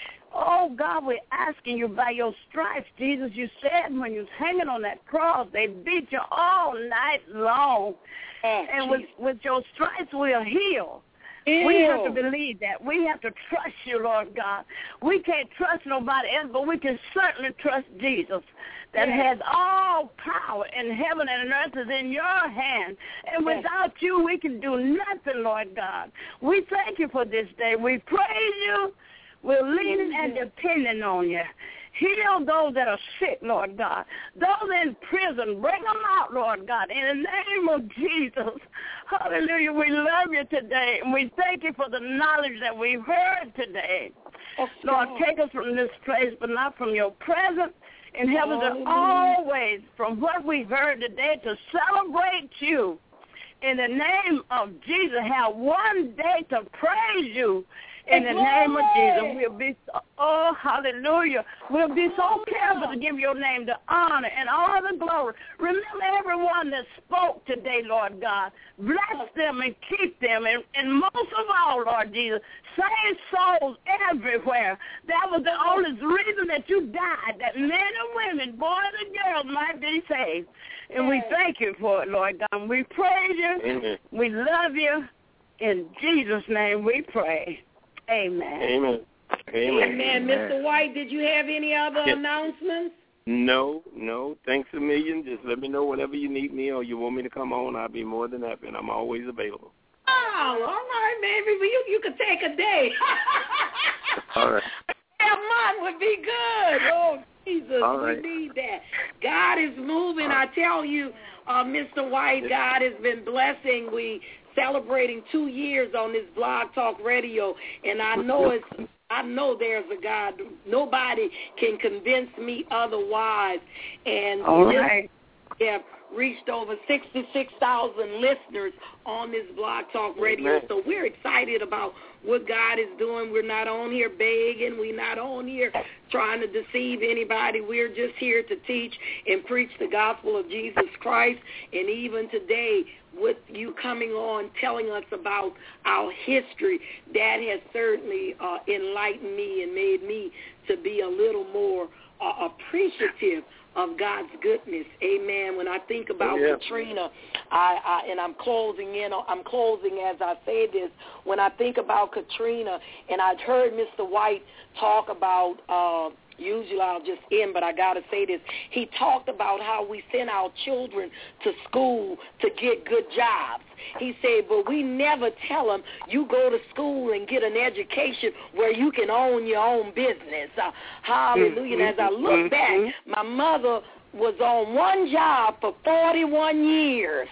Speaker 8: Oh, God, we're asking you by your stripes, Jesus, you said when you was hanging on that cross, they beat you all night long. And with your stripes, we're healed. We have to believe that. We have to trust you, Lord God. We can't trust nobody else, but we can certainly trust Jesus that has all power in heaven and earth is in your hand. And without you, we can do nothing, Lord God. We thank you for this day. We praise you. We're leaning and depending on you. Heal those that are sick, Lord God. Those in prison, bring them out, Lord God, in the name of Jesus. Hallelujah. We love you today, and we thank you for the knowledge that we've heard today. Lord, take us from this place, but not from your presence, and help us always, from what we've heard today, to celebrate you. In the name of Jesus, have one day to praise you. In the name of Jesus, we'll be hallelujah. We'll be so careful to give your name the honor and all the glory. Remember everyone that spoke today, Lord God. Bless them and keep them. And most of all, Lord Jesus, save souls everywhere. That was the only reason that you died, that men and women, boys and girls might be saved. And we thank you for it, Lord God. We praise you.
Speaker 7: Amen.
Speaker 8: We love you. In Jesus' name we pray. Amen.
Speaker 7: Amen.
Speaker 2: Amen. Mr. White, did you have any other announcements?
Speaker 7: No. Thanks a million. Just let me know whenever you need me or you want me to come on. I'll be more than happy, and I'm always available.
Speaker 2: Oh, all right, baby. Well, you could take a day.
Speaker 7: All right.
Speaker 2: A month would be good. Oh, Jesus,
Speaker 7: all right.
Speaker 2: We need that. God is moving. I tell you, Mr. White, God has been blessing. We celebrating 2 years on this Blog Talk Radio, and I know it's I know there's a God. Nobody can convince me otherwise. And
Speaker 8: all right.
Speaker 2: have reached over 66,000 listeners on this Blog Talk Radio.
Speaker 7: Amen.
Speaker 2: So we're excited about what God is doing. We're not on here begging. We're not on here trying to deceive anybody. We're just here to teach and preach the gospel of Jesus Christ. And even today, with you coming on telling us about our history, that has certainly enlightened me and made me to be a little more appreciative of God's goodness. Amen. When I think about Katrina, and I'm closing as I say this, when I think about Katrina, and I've heard Mr. White talk about, usually I'll just end, but I got to say this. He talked about how we send our children to school to get good jobs. He said, but we never tell them you go to school and get an education where you can own your own business. Hallelujah. And as I look back, my mother was on one job for 41 years.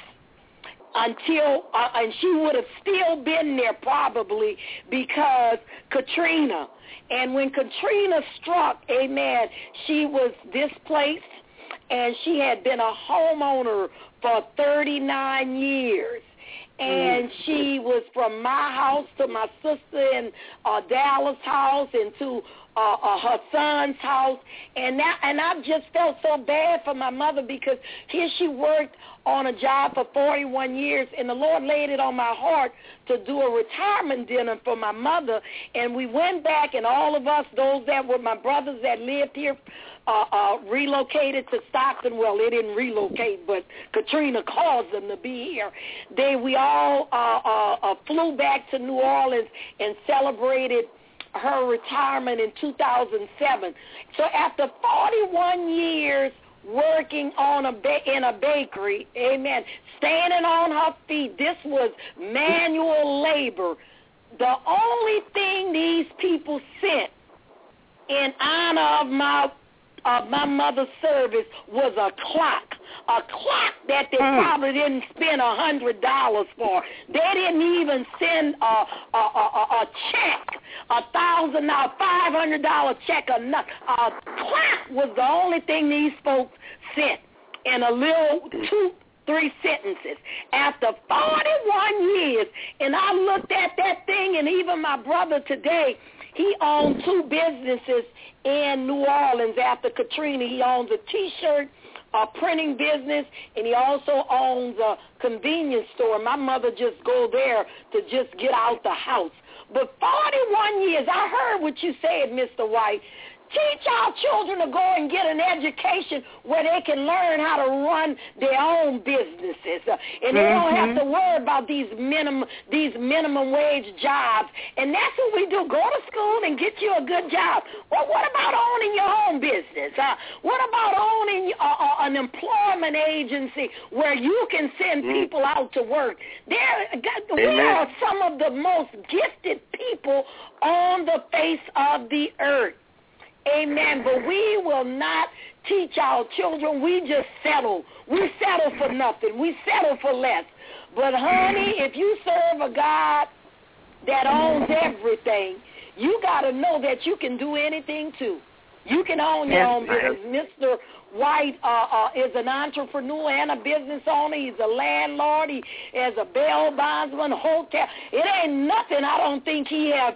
Speaker 2: Until, and she would have still been there probably because Katrina. And when Katrina struck, amen, she was displaced, and she had been a homeowner for 39 years. And she was from my house to my sister in Dallas' house and to her son's house. And I just felt so bad for my mother because here she worked on a job for 41 years, and the Lord laid it on my heart to do a retirement dinner for my mother. And we went back, and all of us, those that were my brothers that lived here, relocated to Stockton. Well, they didn't relocate, but Katrina caused them to be here. We all flew back to New Orleans and celebrated her retirement in 2007. So after 41 years working on in a bakery, amen, standing on her feet, this was manual labor. The only thing these people sent in honor of my mother's service was a clock that they probably didn't spend $100 for. They didn't even send a check, $1,000, $500 check. A clock was the only thing these folks sent, in a little 2-3 sentences. After 41 years, and I looked at that thing, and even my brother today, he owned 2 businesses in New Orleans after Katrina. He owns a T-shirt, a printing business, and he also owns a convenience store. My mother just go there to just get out the house. But 41 years, I heard what you said, Mr. White. Teach our children to go and get an education where they can learn how to run their own businesses, and they don't have to worry about these minimum wage jobs. And that's what we do: go to school and get you a good job. Well, what about owning your own business? What about owning an employment agency where you can send people out to work? We are some of the most gifted people on the face of the earth. Amen. But we will not teach our children. We just settle. We settle for nothing. We settle for less. But, honey, if you serve a God that owns everything, you got to know that you can do anything, too. You can own your own business. Mr. White is an entrepreneur and a business owner. He's a landlord. He has a bail bondsman, hotel. It ain't nothing I don't think he have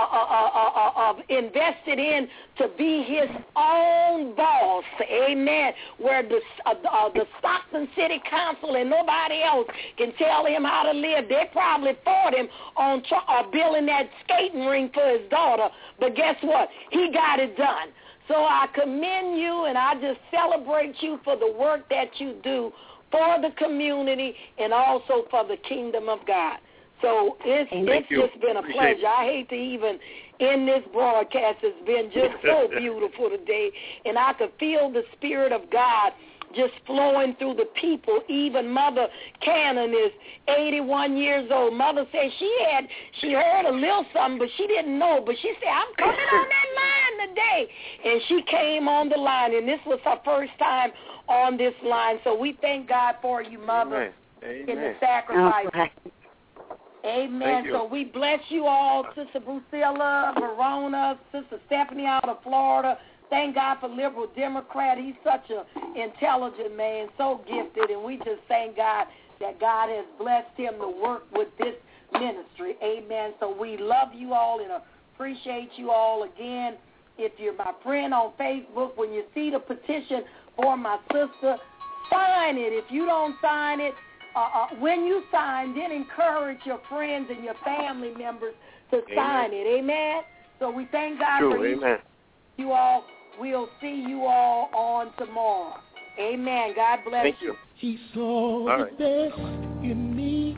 Speaker 2: invested in to be his own boss. Amen. Where the Stockton City Council and nobody else can tell him how to live. They probably fought him on building that skating rink for his daughter. But guess what? He got it done. So I commend you, and I just celebrate you for the work that you do for the community and also for the kingdom of God. So it's just been a pleasure. I hate to even end this broadcast. It's been just so beautiful today, and I could feel the Spirit of God just flowing through the people. Even Mother Cannon is 81 years old. Mother said she heard a little something, but she didn't know. But she said, I'm coming on that line today. And she came on the line, and this was her first time on this line. So we thank God for you, Mother, in the sacrifice. Amen. So we bless you all, Sister Brucilla, Verona, Sister Stephanie out of Florida. Thank God for Liberal Democrat. He's such an intelligent man, so gifted, and we just thank God that God has blessed him to work with this ministry. Amen. So we love you all and appreciate you all again. If you're my friend on Facebook, when you see the petition for my sister, sign it. If you don't sign it, when you sign, then encourage your friends and your family members to sign it. Amen. So we thank God for you all. We'll see you all on tomorrow. Amen. God bless you.
Speaker 4: He saw the best in me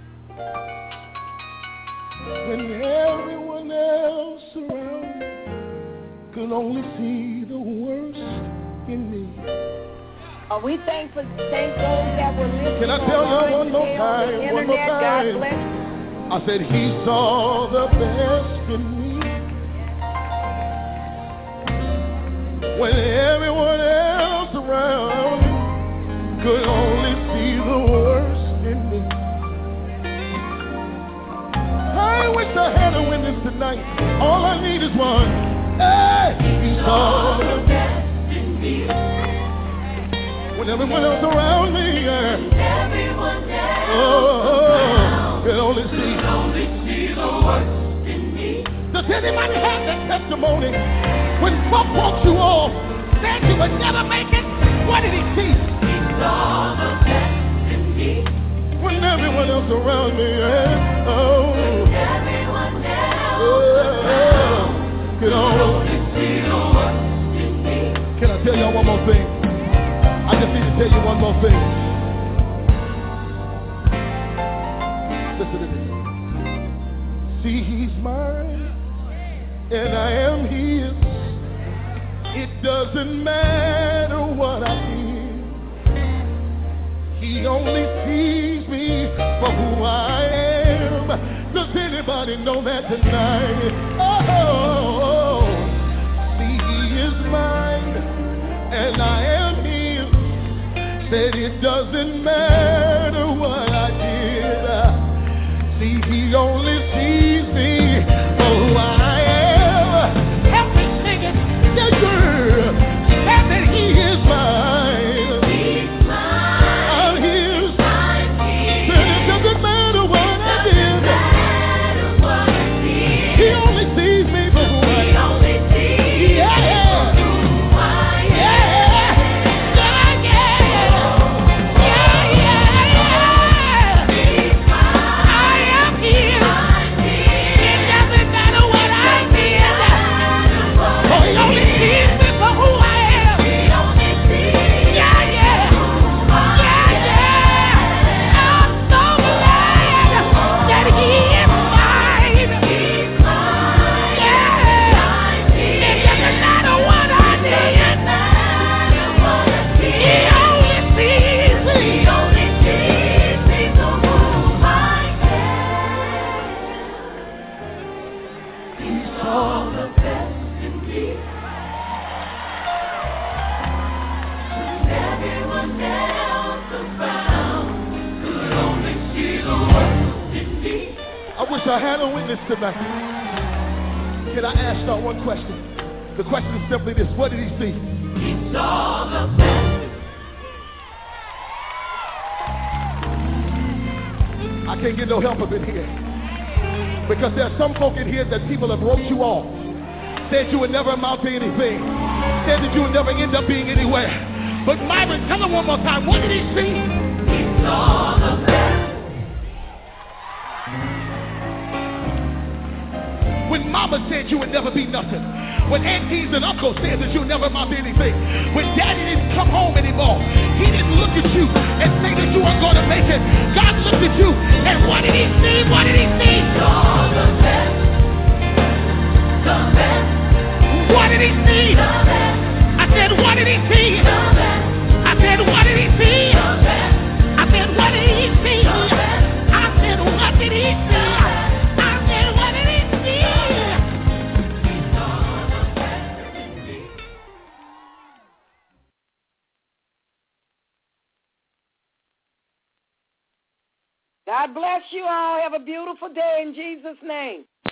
Speaker 4: when everyone else around me could only see the worst in me.
Speaker 2: We thank those that were listening.
Speaker 4: Can I tell you one more time? One more time.
Speaker 2: God bless.
Speaker 4: I said he saw the best in me when everyone else around me could only see the worst in me. I wish I had a witness tonight. All I need is one. Hey, he saw the best in me when everyone else around me, could only see the worst in me. Does anybody have that testimony? When folk walked you off, said you would never make it, what did he see? He saw the best in me. When everyone else around me, everyone else could only see the worst in me. Can I tell y'all one more thing? I just need to tell you one more thing. Listen to this. See, he's mine, and I am his. It doesn't matter what I did. He only sees me for who I am. Does anybody know that tonight? Oh, see, he is mine, and I am his. Said it doesn't matter what I did. See, he only sees me for who I am. Help me sing it. Yeah, girl. Said that he is mine. He's mine. I'm his. I'm his. Said it doesn't matter what I did. Doesn't matter what I did. He only sees me for who I am. He only sees me for who I am. I had a witness tonight. Can I ask y'all one question? The question is simply this: what did he see? He saw the best. I can't get no help up in here because there are some folk in here that people have wrote you off, said you would never amount to anything, said that you would never end up being anywhere. But Myron, tell him one more time, what did he see? He saw the best. When mama said you would never be nothing, when aunties and uncles said that you'll never amount to anything, when daddy didn't come home anymore, he didn't look at you and say that you weren't going to make it. God looked at you, and what did he see? What did he see? Saw the best. The best. What did he see? The best. I said, what did he see? The best. I said, what did he see? The best. I said, what did he see? The best. I said, what did he see?
Speaker 2: God bless you all. Have a beautiful day in Jesus' name.